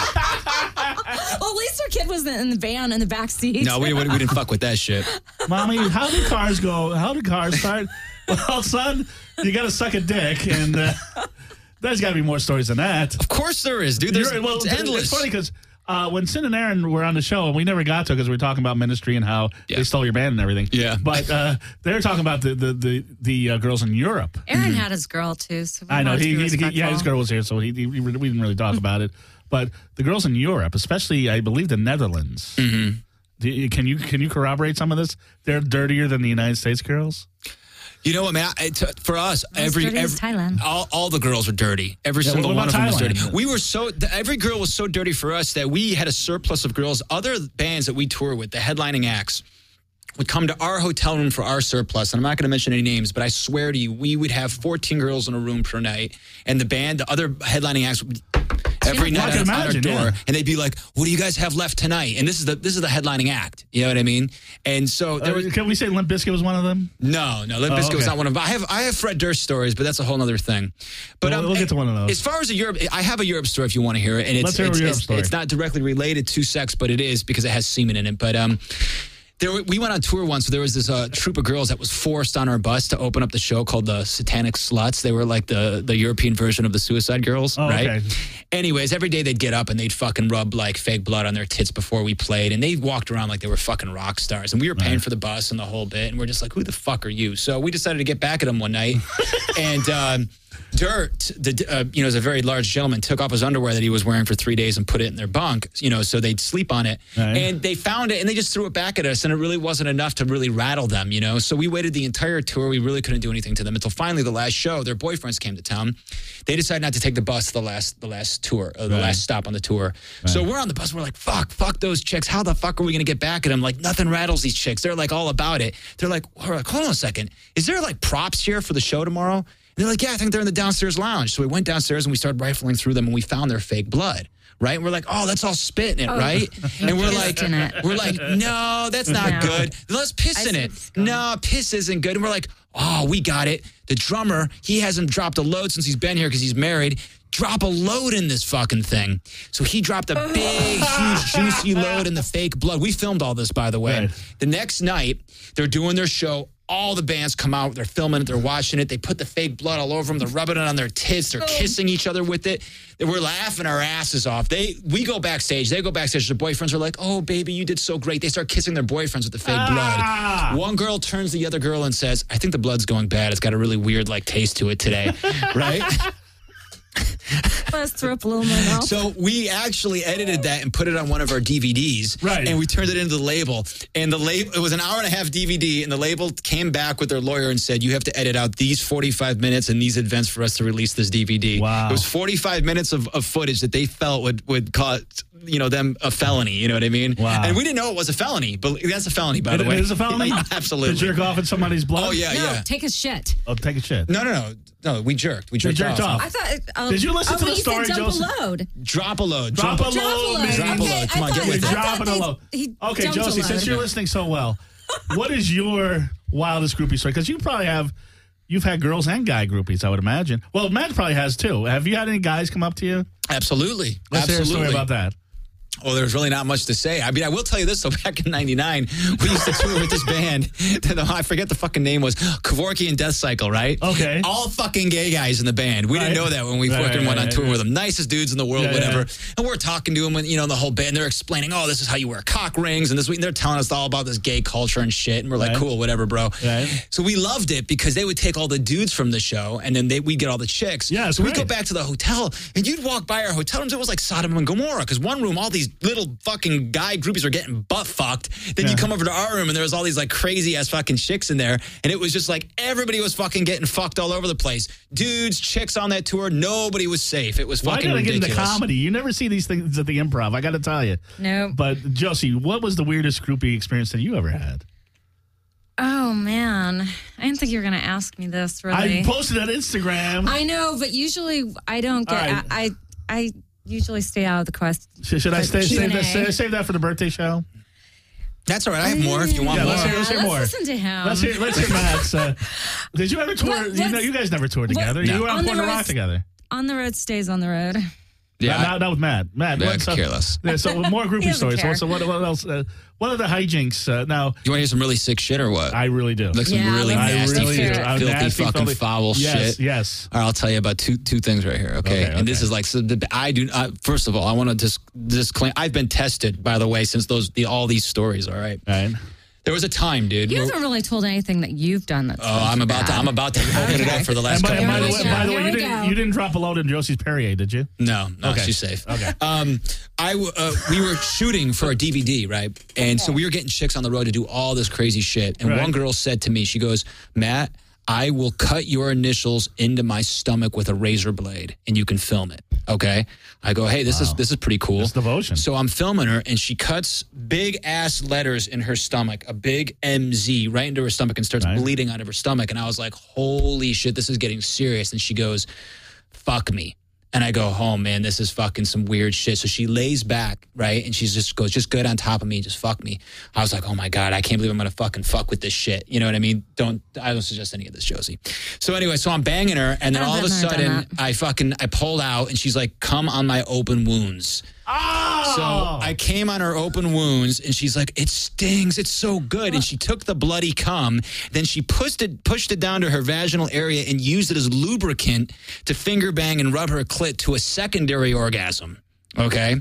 Well, at least her kid was in the van in the back seat. No, we, we, we didn't fuck with that shit. Mommy, how do cars go? How do cars start? Well, son, you got to suck a dick, and uh, there's got to be more stories than that. Of course there is, dude. There's, You're- well, it's it's endless. funny because uh, when Sin and Aaron were on the show, and we never got to because we were talking about ministry and how Yeah. they stole your band and everything. Yeah. But uh, they were talking about the the the, the uh, girls in Europe. Aaron had his girl, too. So we I know wanted to he, be he, he yeah his respectful. girl was here, so he, he we didn't really talk about it. But the girls in Europe, especially I believe the Netherlands. Mm-hmm. Do you- Can you can you corroborate some of this? They're dirtier than the United States girls. You know what, man? I, t- for us, Not as every, dirty as every Thailand. all, all the girls were dirty. Every Yeah, single what one of about them was Thailand? dirty. We were so the, every girl was so dirty for us that we had a surplus of girls. Other bands that we tour with, the headlining acts, would come to our hotel room for our surplus. And I'm not going to mention any names, but I swear to you, we would have fourteen girls in a room per night. And the band, the other headlining acts, would every Yeah, I night can on, on our imagine, door, yeah. and they'd be like, "What do you guys have left tonight?" And this is the this is the headlining act. You know what I mean? And so there Uh, was can we say Limp Bizkit was one of them? no, no. Limp Oh, Bizkit was okay. not one of them. I have I have Fred Durst stories, but that's a whole other thing. But We'll- um, we'll get to one of those. As far as a Europe, I have a Europe story if you want to hear it, and it's Let's hear a it's, Europe it's, story. it's not directly related to sex, but it is because it has semen in it. But um. There, we went on tour once. So there was this uh, troop of girls that was forced on our bus to open up the show called the Satanic Sluts. They were like the the European version of the Suicide Girls, Oh, right? okay. Anyways, every day they'd get up and they'd fucking rub like fake blood on their tits before we played, and they walked around like they were fucking rock stars. And we were paying Right. for the bus and the whole bit, and we're just like, "Who the fuck are you?" So we decided to get back at them one night, and. Um, Dirt, the uh, you know, is a very large gentleman, took off his underwear that he was wearing for three days and put it in their bunk, you know, so they'd sleep on it. Right. And they found it and they just threw it back at us, and it really wasn't enough to really rattle them, you know. So we waited the entire tour. We really couldn't do anything to them until finally the last show. Their boyfriends came to town. They decided not to take the bus the last the last tour, or the Right. last stop on the tour. So we're on the bus. We're like, fuck, fuck those chicks. How the fuck are we gonna get back at them? Like nothing rattles these chicks. They're like all about it. They're like, we're like, hold on a second. Is there like props here for the show tomorrow? And they're like, yeah, I think they're in the downstairs lounge. So we went downstairs and we started rifling through them and we found their fake blood. Right? And we're like, oh, let's all spit in it, right? And we're like, Pissed in it. we're like, no, that's not No. good. Let's piss I in said it. it's good. No, piss isn't good. And we're like, oh, we got it. The drummer, he hasn't dropped a load since he's been here because he's married. Drop a load in this fucking thing. So he dropped a big, huge, juicy load in the fake blood. We filmed all this, by the way. Right. The next night, they're doing their show. All the bands come out. They're filming it. They're watching it. They put the fake blood all over them. They're rubbing it on their tits. They're kissing each other with it. They were laughing our asses off. They We go backstage. They go backstage. Their boyfriends are like, oh, baby, you did so great. They start kissing their boyfriends with the fake Ah. blood. One girl turns to the other girl and says, I think the blood's going bad. It's got a really weird like taste to it today. Right? Let's throw up a little more mouth. So we actually edited that and put it on one of our D V Ds. Right. And we turned it into the label. And the label, it was an hour and a half D V D, and the label came back with their lawyer and said, you have to edit out these forty-five minutes and these events for us to release this D V D. Wow. It was forty-five minutes of, of footage that they felt would, would cause, you know, them a felony. You know what I mean? Wow. And we didn't know it was a felony, but that's a felony, by It, the way. it is a felony? Absolutely. To jerk off in somebody's blood? Oh, yeah, no, yeah. take a shit. Oh, take a shit. No, no, no. No, we jerked. We You jerked, jerked off. I thought. Um, Did you listen oh, to the but you story, said dump Joseph? a load. Drop a load. Drop a Drop a load, load. man. Drop a Okay, load. Come I on, get thought- with You're it. I dropping a they- load. he Okay, dumped a Josie, since load. you're listening so well, what is your wildest groupie story? Because you probably have, you've had girls and guy groupies, I would imagine. Well, Matt probably has too. Have you had any guys come up to you? Absolutely. Let's hear a Absolutely. story about that. Oh, there's really not much to say. I mean, I will tell you this, though. Back in ninety-nine, we used to tour with this band. I forget the fucking name was. Kevorkian Death Cycle, right? Okay. All fucking gay guys in the band. We Right. didn't know that when we Right, fucking right, went on right, tour right. with them. Nicest dudes in the world, Yeah, whatever. yeah. And we're talking to them, and, you know, the whole band. They're explaining, oh, this is how you wear cock rings. And this, they're telling us all about this gay culture and shit. And we're like, Right. cool, whatever, bro. Right. So we loved it because they would take all the dudes from the show, and then they, we'd get all the chicks. Yeah, it's so we'd go great. back to the hotel, and you'd walk by our hotel rooms. It was like Sodom and Gomorrah, because one room, all these little fucking guy groupies are getting butt fucked. Then Yeah. you come over to our room, and there was all these like crazy ass fucking chicks in there, and it was just like everybody was fucking getting fucked all over the place. Dudes, chicks on that tour, nobody was safe. It was Why fucking gotta get ridiculous. into comedy? You never see these things at the Improv. I got to tell you. No. But Josie, what was the weirdest groupie experience that you ever had? Oh man, I didn't think you were going to ask me this. Really, I posted on Instagram. I know, but usually I don't get. All right. I, I I usually stay out of the question. Should, should I But stay, save, Q and that, A. save, save that for the birthday show? That's all right. I have more if you want Yeah, more. let's hear- let's hear more. listen to him. Let's hear, let's hear Matt's. Uh, did you ever tour? What- you know, what's- you guys never toured what- together. No. You were on On the Portland Rock road- together. On the road stays on the road. Yeah, not, not, not with Matt. Matt, Yeah, I what's could up? care less. Yeah, so more He groupie doesn't stories. care. So what, what else? Uh, what are the hijinks? Uh, now, you want to hear some really sick shit or what? I really do. like some Yeah, really let's- I nasty, really let's do. hear it. I'm filthy, nasty, fucking filthy- foul yes, shit. Yes. All right, I'll tell you about two two things right here. Okay, Okay, and this okay. is like so. The, I do. Uh, first of all, I want to just disclaim. I've been tested, by the way, since those the, all these stories. All right. Right. There was a time, dude. You where- haven't really told anything that you've done that's. oh, I'm about to. I'm about to open it up for the last And by, couple and by the minutes. way, go. by the way, Here you we didn't, go. you didn't drop a load in Josie's Perrier, did you? No, no, Okay. she's safe. Okay. Um, I w- uh, we were shooting for a D V D, right? And so we were getting chicks on the road to do all this crazy shit. And Right. one girl said to me, she goes, "Matt, I will cut your initials into my stomach with a razor blade, and you can film it. Okay. I go, hey, this wow. is this is pretty cool. It's devotion. So I'm filming her, and she cuts big ass letters in her stomach, a big M Z right into her stomach, and starts right. bleeding out of her stomach. And I was like, holy shit, this is getting serious. And she goes, fuck me. And I go, oh, man, this is fucking some weird shit. So she lays back, right? And she just goes, just good on top of me, just fuck me. I was like, oh, my God, I can't believe I'm going to fucking fuck with this shit. You know what I mean? Don't, I don't suggest any of this, Josie. So anyway, so I'm banging her, and then all of a sudden, I fucking, I pulled out, and she's like, come on my open wounds. Oh! So I came on her open wounds, and she's like, it stings. It's so good. And she took the bloody cum. Then she pushed it pushed it down to her vaginal area and used it as lubricant to finger bang and rub her clit to a secondary orgasm. Okay?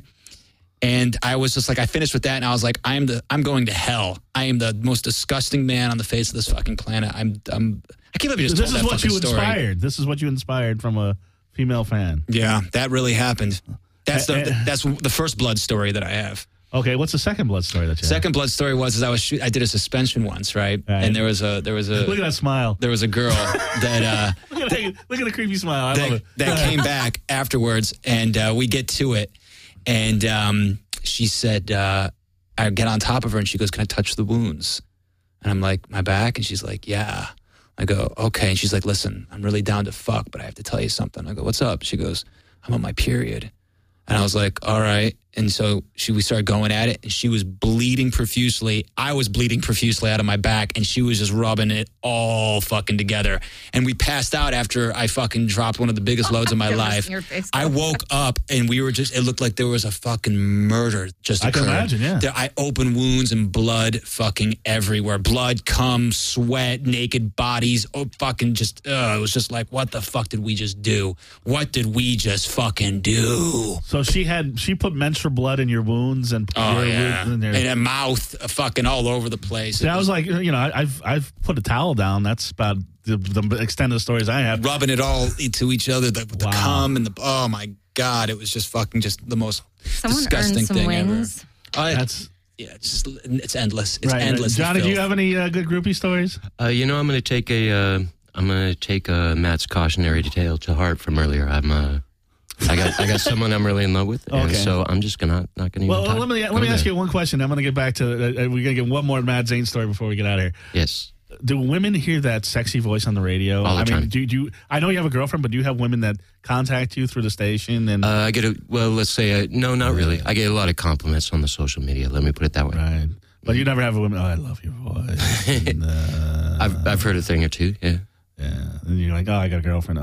And I was just like, I finished with that, and I was like, I'm the I'm going to hell. I am the most disgusting man on the face of this fucking planet. I'm I'm I can't believe you just This told is that what you fucking story. inspired. This is what you inspired from a female fan. Yeah, that really happened. That's the Uh, uh, that's the first blood story that I have. Okay, what's the second blood story that you Second blood story was is I was shoot, I did a suspension once, right? Right. And there was a there was a have? Look at that smile. there was a girl that uh, Look at, that, look at the creepy smile. I love that, it. that came back afterwards, and uh, we get to it, and um, she said uh, I get on top of her, and she goes, "Can I touch the wounds?" And I'm like, "My back," and she's like, "Yeah." I go, "Okay," and she's like, "Listen, I'm really down to fuck, but I have to tell you something." I go, "What's up?" She goes, "I'm on my period." And I was like, all right. And so she, we started going at it, and she was bleeding profusely. I was bleeding profusely out of my back, and she was just rubbing it all fucking together. And we passed out after I fucking dropped one of the biggest loads of my life. I woke up, and we were just, it looked like there was a fucking murder just I occurred. can imagine, yeah. There, I opened wounds and blood fucking everywhere. Blood, cum, sweat, naked bodies, oh, fucking just, uh, it was just like, what the fuck did we just do? What did we just fucking do? So she had, she put menstrual blood in your wounds and Oh, your yeah. wounds in there. And a mouth uh, fucking all over the place. See, I was like, you know, I, I've I've put a towel down. That's about the, the extent of the stories I have. rubbing it all into each other, the, with Wow. the cum and the, oh my God, it was just fucking just the most Someone disgusting earned some thing wings. ever. Uh, That's yeah, it's, just, it's endless. It's right. endless. Johnny, do you filth. have any uh, good groupie stories? Uh, you know, I'm going to take a, uh, I'm going to take uh, Matt's cautionary tale to heart from earlier. I'm, uh, I got, I got someone I'm really in love with, and Okay. so I'm just gonna not going to. Well, talk, let me let me ask you one question. I'm going to get back to. Uh, we're going to get one more Matt Zane story before we get out of here. Yes. Do women hear that sexy voice on the radio? All the I mean, time. do, do you? I know you have a girlfriend, but do you have women that contact you through the station? And Uh, I get a well. Let's say uh, no, not really. I get a lot of compliments on the social media. Let me put it that way. right, but you never have a woman. Oh, I love your voice. and, uh, I've I've heard a thing or two. Yeah. Yeah, and you're like, oh, I got a girlfriend.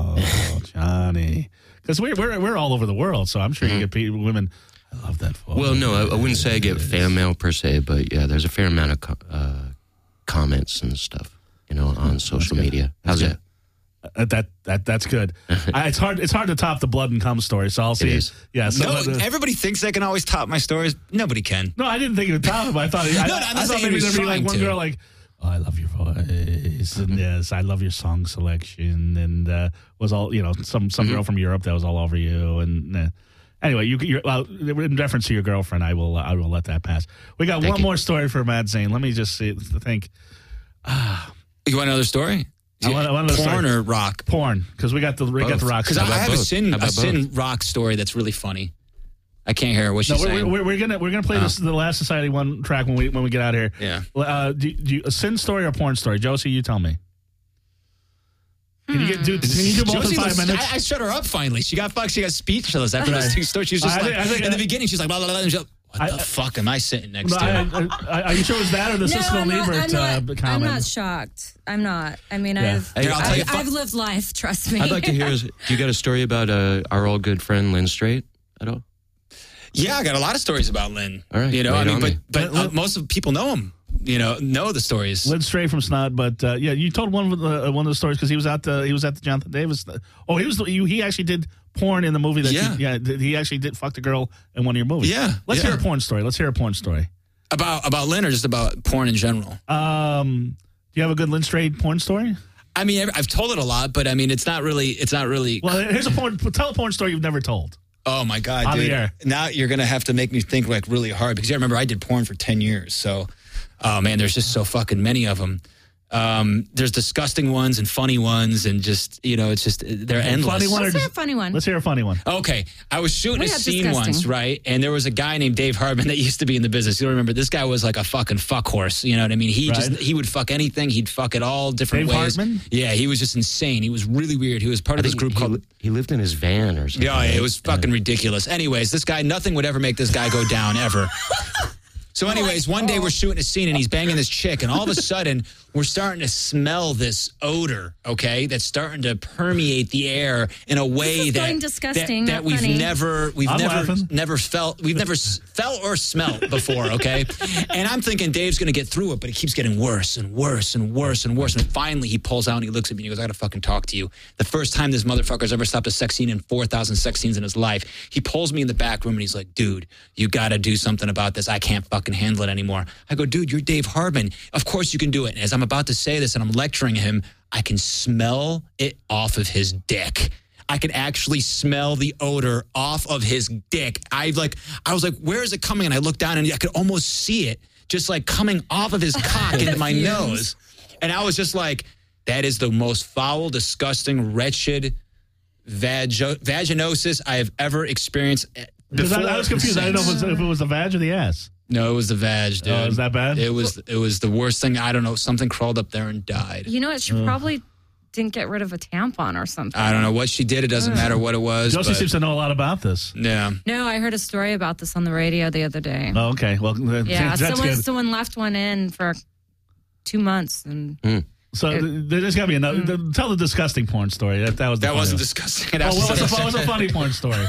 Oh, Johnny, because we're we're we're all over the world, so I'm sure you get people, women. I love that voice. Well, no, I, I wouldn't say I get fan mail per se, but yeah, there's a fair amount of co- uh, comments and stuff, you know, on social good. media. How's That's that? Uh, that that that's good. I, it's hard it's hard to top the blood and cum story. So I'll see. is. Yeah. So No, uh, everybody thinks they can always top my stories. Nobody can. no, I didn't think it would top it. But I thought. I, No, no, I'm I not thought saying maybe he was there'd be like trying one to. girl like, oh, I love your voice, and yes, I love your song selection, and uh, was all you know some some girl from Europe that was all over you, and. Uh, Anyway, you, you're, well, in reference to your girlfriend, I will I will let that pass. We got Thank one you. more story for Matt Zane. Let me just see, think. You want another story? I want- I want another Porn story. or rock? Porn, because we got the we got the Both. rock Because stuff. I about have a both? sin How a about sin rock story that's really funny. I can't hear what No, she's we're, saying. we're, we're gonna we're gonna play Oh. this the Last Society one track when we when we get out of here. Yeah. Uh, do, do you, a sin story or porn story? Josie, you tell me. Can you get do, can you do both Josie in five was- minutes? I, I shut her up finally. She got fucked. She got speechless after those two stories. She was just I like, think- I think- in the beginning, she's like, blah, blah, blah. And she's like, what I- the fuck am I sitting next No, to? I, I, I, are you sure it was that or the No, Siskel I'm not, Liebert I'm, not, uh, comment? I'm not shocked. I'm not. I mean, Yeah. I've Hey, I'll tell you- I've, I've lived life. Trust me. I'd like to hear. Is, do you got a story about uh, our old good friend Lynn Strait at all? Yeah, I got a lot of stories about Lynn. All right, You know, lay I it mean, on but, me. but Lynn- uh, most of the people know him. You know, know the stories. Lynn Strait from Snot, but uh, yeah, you told one of the uh, one of the stories because he was at the he was at the Jonathan Davis. Oh, he was the, you, he actually did porn in the movie that Yeah. you, yeah th- he actually did fuck the girl in one of your movies. Yeah, let's yeah. hear a porn story. Let's hear a porn story. About about Lynn or just about porn in general? Um, do you have a good Lynn Strait porn story? I mean, I've- I've told it a lot, but I mean, it's not really. It's not really. Well, here's a porn. Tell a porn story you've never told. Oh my God, On the dude! air. Now you're gonna have to make me think like really hard because I remember I did porn for ten years. So, oh man, there's just so fucking many of them. Um, there's disgusting ones and funny ones, and just you know, it's just they're endless. Funny one or Let's hear a just- funny one. Let's hear a funny one. Okay, I was shooting We a got scene disgusting. once, right? And there was a guy named Dave Hardman that used to be in the business. You don't remember? This guy was like a fucking fuck horse. You know what I mean? He Right. just he would fuck anything. He'd fuck it all different Dave ways. Hardman? Yeah, he was just insane. He was really weird. He was part I of this think group he, called. li- he lived in his van or something. Yeah, it was fucking ridiculous. Anyways, this guy, nothing would ever make this guy go down ever. So anyways, one day we're shooting a scene and he's banging this chick, and all of a sudden we're starting to smell this odor, okay, that's starting to permeate the air in a way is that getting disgusting, that, that not we've funny. never we've I'm never laughing. never felt we've never s- felt or smelt before, okay? And I'm thinking Dave's going to get through it, but it keeps getting worse and worse and worse and worse. And finally he pulls out and he looks at me and he goes, "I got to fucking talk to you." The first time this motherfucker's ever stopped a sex scene in four thousand sex scenes in his life. He pulls me in the back room and he's like, "Dude, you got to do something about this. I can't fucking handle it anymore." I go, "Dude, you're Dave Hardman. Of course you can do it." And as I'm about to say this and I'm lecturing him, I can smell it off of his dick. I can actually smell the odor off of his dick. I like, I was like, "Where is it coming?" And I looked down and I could almost see it just like coming off of his cock into my nose. And I was just like, that is the most foul, disgusting, wretched vag- vaginosis I have ever experienced. Because I, before I was confused. I didn't know if it, was, if it was the vag or the ass. No, it was the vag, dude. Oh, is that bad? It was. It was the worst thing. I don't know. Something crawled up there and died. You know what? She probably didn't get rid of a tampon or something. I don't know what she did. It doesn't matter what it was. Josie but- seems to know a lot about this. yeah. No, I heard a story about this on the radio the other day. Oh, okay. Well, uh, yeah, that's someone good. someone left one in for two months, and So th- there's got to be another. th- Tell the disgusting porn story. That, that was the That funny wasn't one. disgusting. That Oh, what was was, a, what was a funny porn story?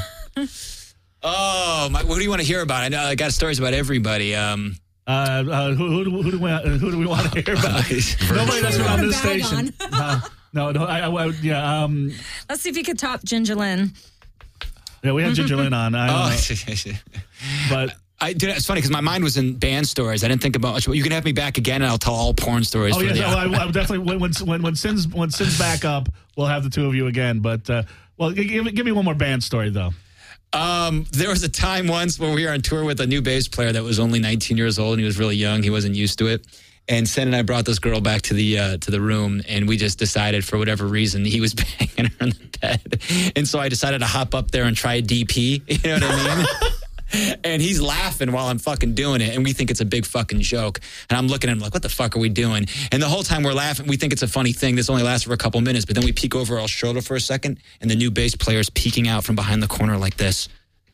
oh, my, what do you want to hear about? I know I got stories about everybody. Um, Uh, uh, who, who, do- who, do we, uh, who do we want to hear about? Nobody that's Who on wrote a this bag station. Uh, no, no, I, I, I, yeah, um, let's see if you could top Ginger Lynn. yeah, we had Ginger Lynn on. I don't know, oh, but I did. It's funny because my mind was in band stories. I didn't think about much. But you can have me back again, and I'll tell all porn stories. oh for yeah, the- no, I, I definitely when when when when Sin's when Sin's back up, we'll have the two of you again. But uh, well, g- give, me- give me one more band story though. Um, there was a time once when we were on tour with a new bass player that was only nineteen years old and he was really young. He wasn't used to it. And Sen and I brought this girl back to the uh, to the room, and we just decided for whatever reason he was banging her in the bed. And so I decided to hop up there and try a D P. You know what I mean? And he's laughing while I'm fucking doing it, and we think it's a big fucking joke. And I'm looking at him like, what the fuck are we doing? And the whole time we're laughing, we think it's a funny thing. This only lasts for a couple minutes, but then we peek over our shoulder for a second, and the new bass player's peeking out from behind the corner like this.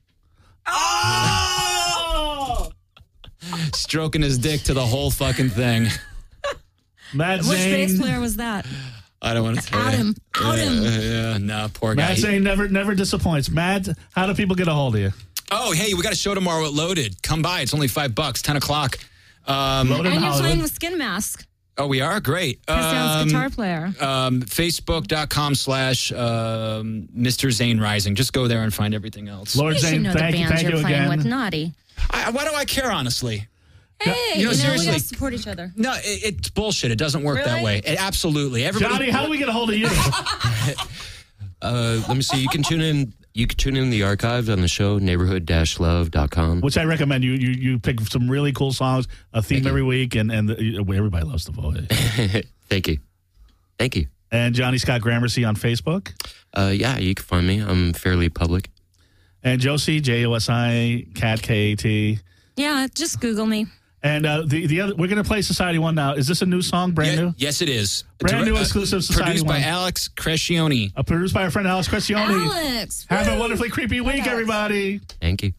Oh! Stroking his dick to the whole fucking thing. Matt Which bass Zane. player was that? I don't want to tell Out you. him. Out yeah, him. Yeah, no, poor guy. Matt Zane never never disappoints. Matt, how do people get a hold of you? Oh, hey, we got a show tomorrow at Loaded. Come by. It's only five bucks, ten o'clock. Um, Loaded in And you're Hollywood. playing with Skin Mask, oh, we are? Great. Chris Down's Um, guitar player. um, Facebook.com slash um, Mister Zane Rising. Just go there and find everything else. Lord You should Zane, know the thank you, bands thank you're you playing again. with. Naughty. I, why do I care, honestly? Hey, you you know, know, we seriously. gotta support each other. No, it, it's bullshit. It doesn't work that Really? way. It, absolutely. Everybody. Johnny, how do we get a hold of you? Uh, let me see. You can tune in. You can tune in the archive on the show neighborhood dash love dot com. Which I recommend. You you you pick some really cool songs, a theme every week, and and the, everybody loves the voice. Thank you. Thank you. And Johnny Scott Gramercy on Facebook. Uh, yeah, you can find me. I'm fairly public. And Josie, J O S I, Cat, K A T. Yeah, just Google me. And uh, the the other, we're going to play Society One now. Is this a new song, brand Ye- new? Yes, it is. Brand new uh, exclusive Society Produced by One. Alex Crescione. Uh, produced by our friend Alex Crescione. Alex. Have woo! a wonderfully creepy week, Alex. everybody. Thank you.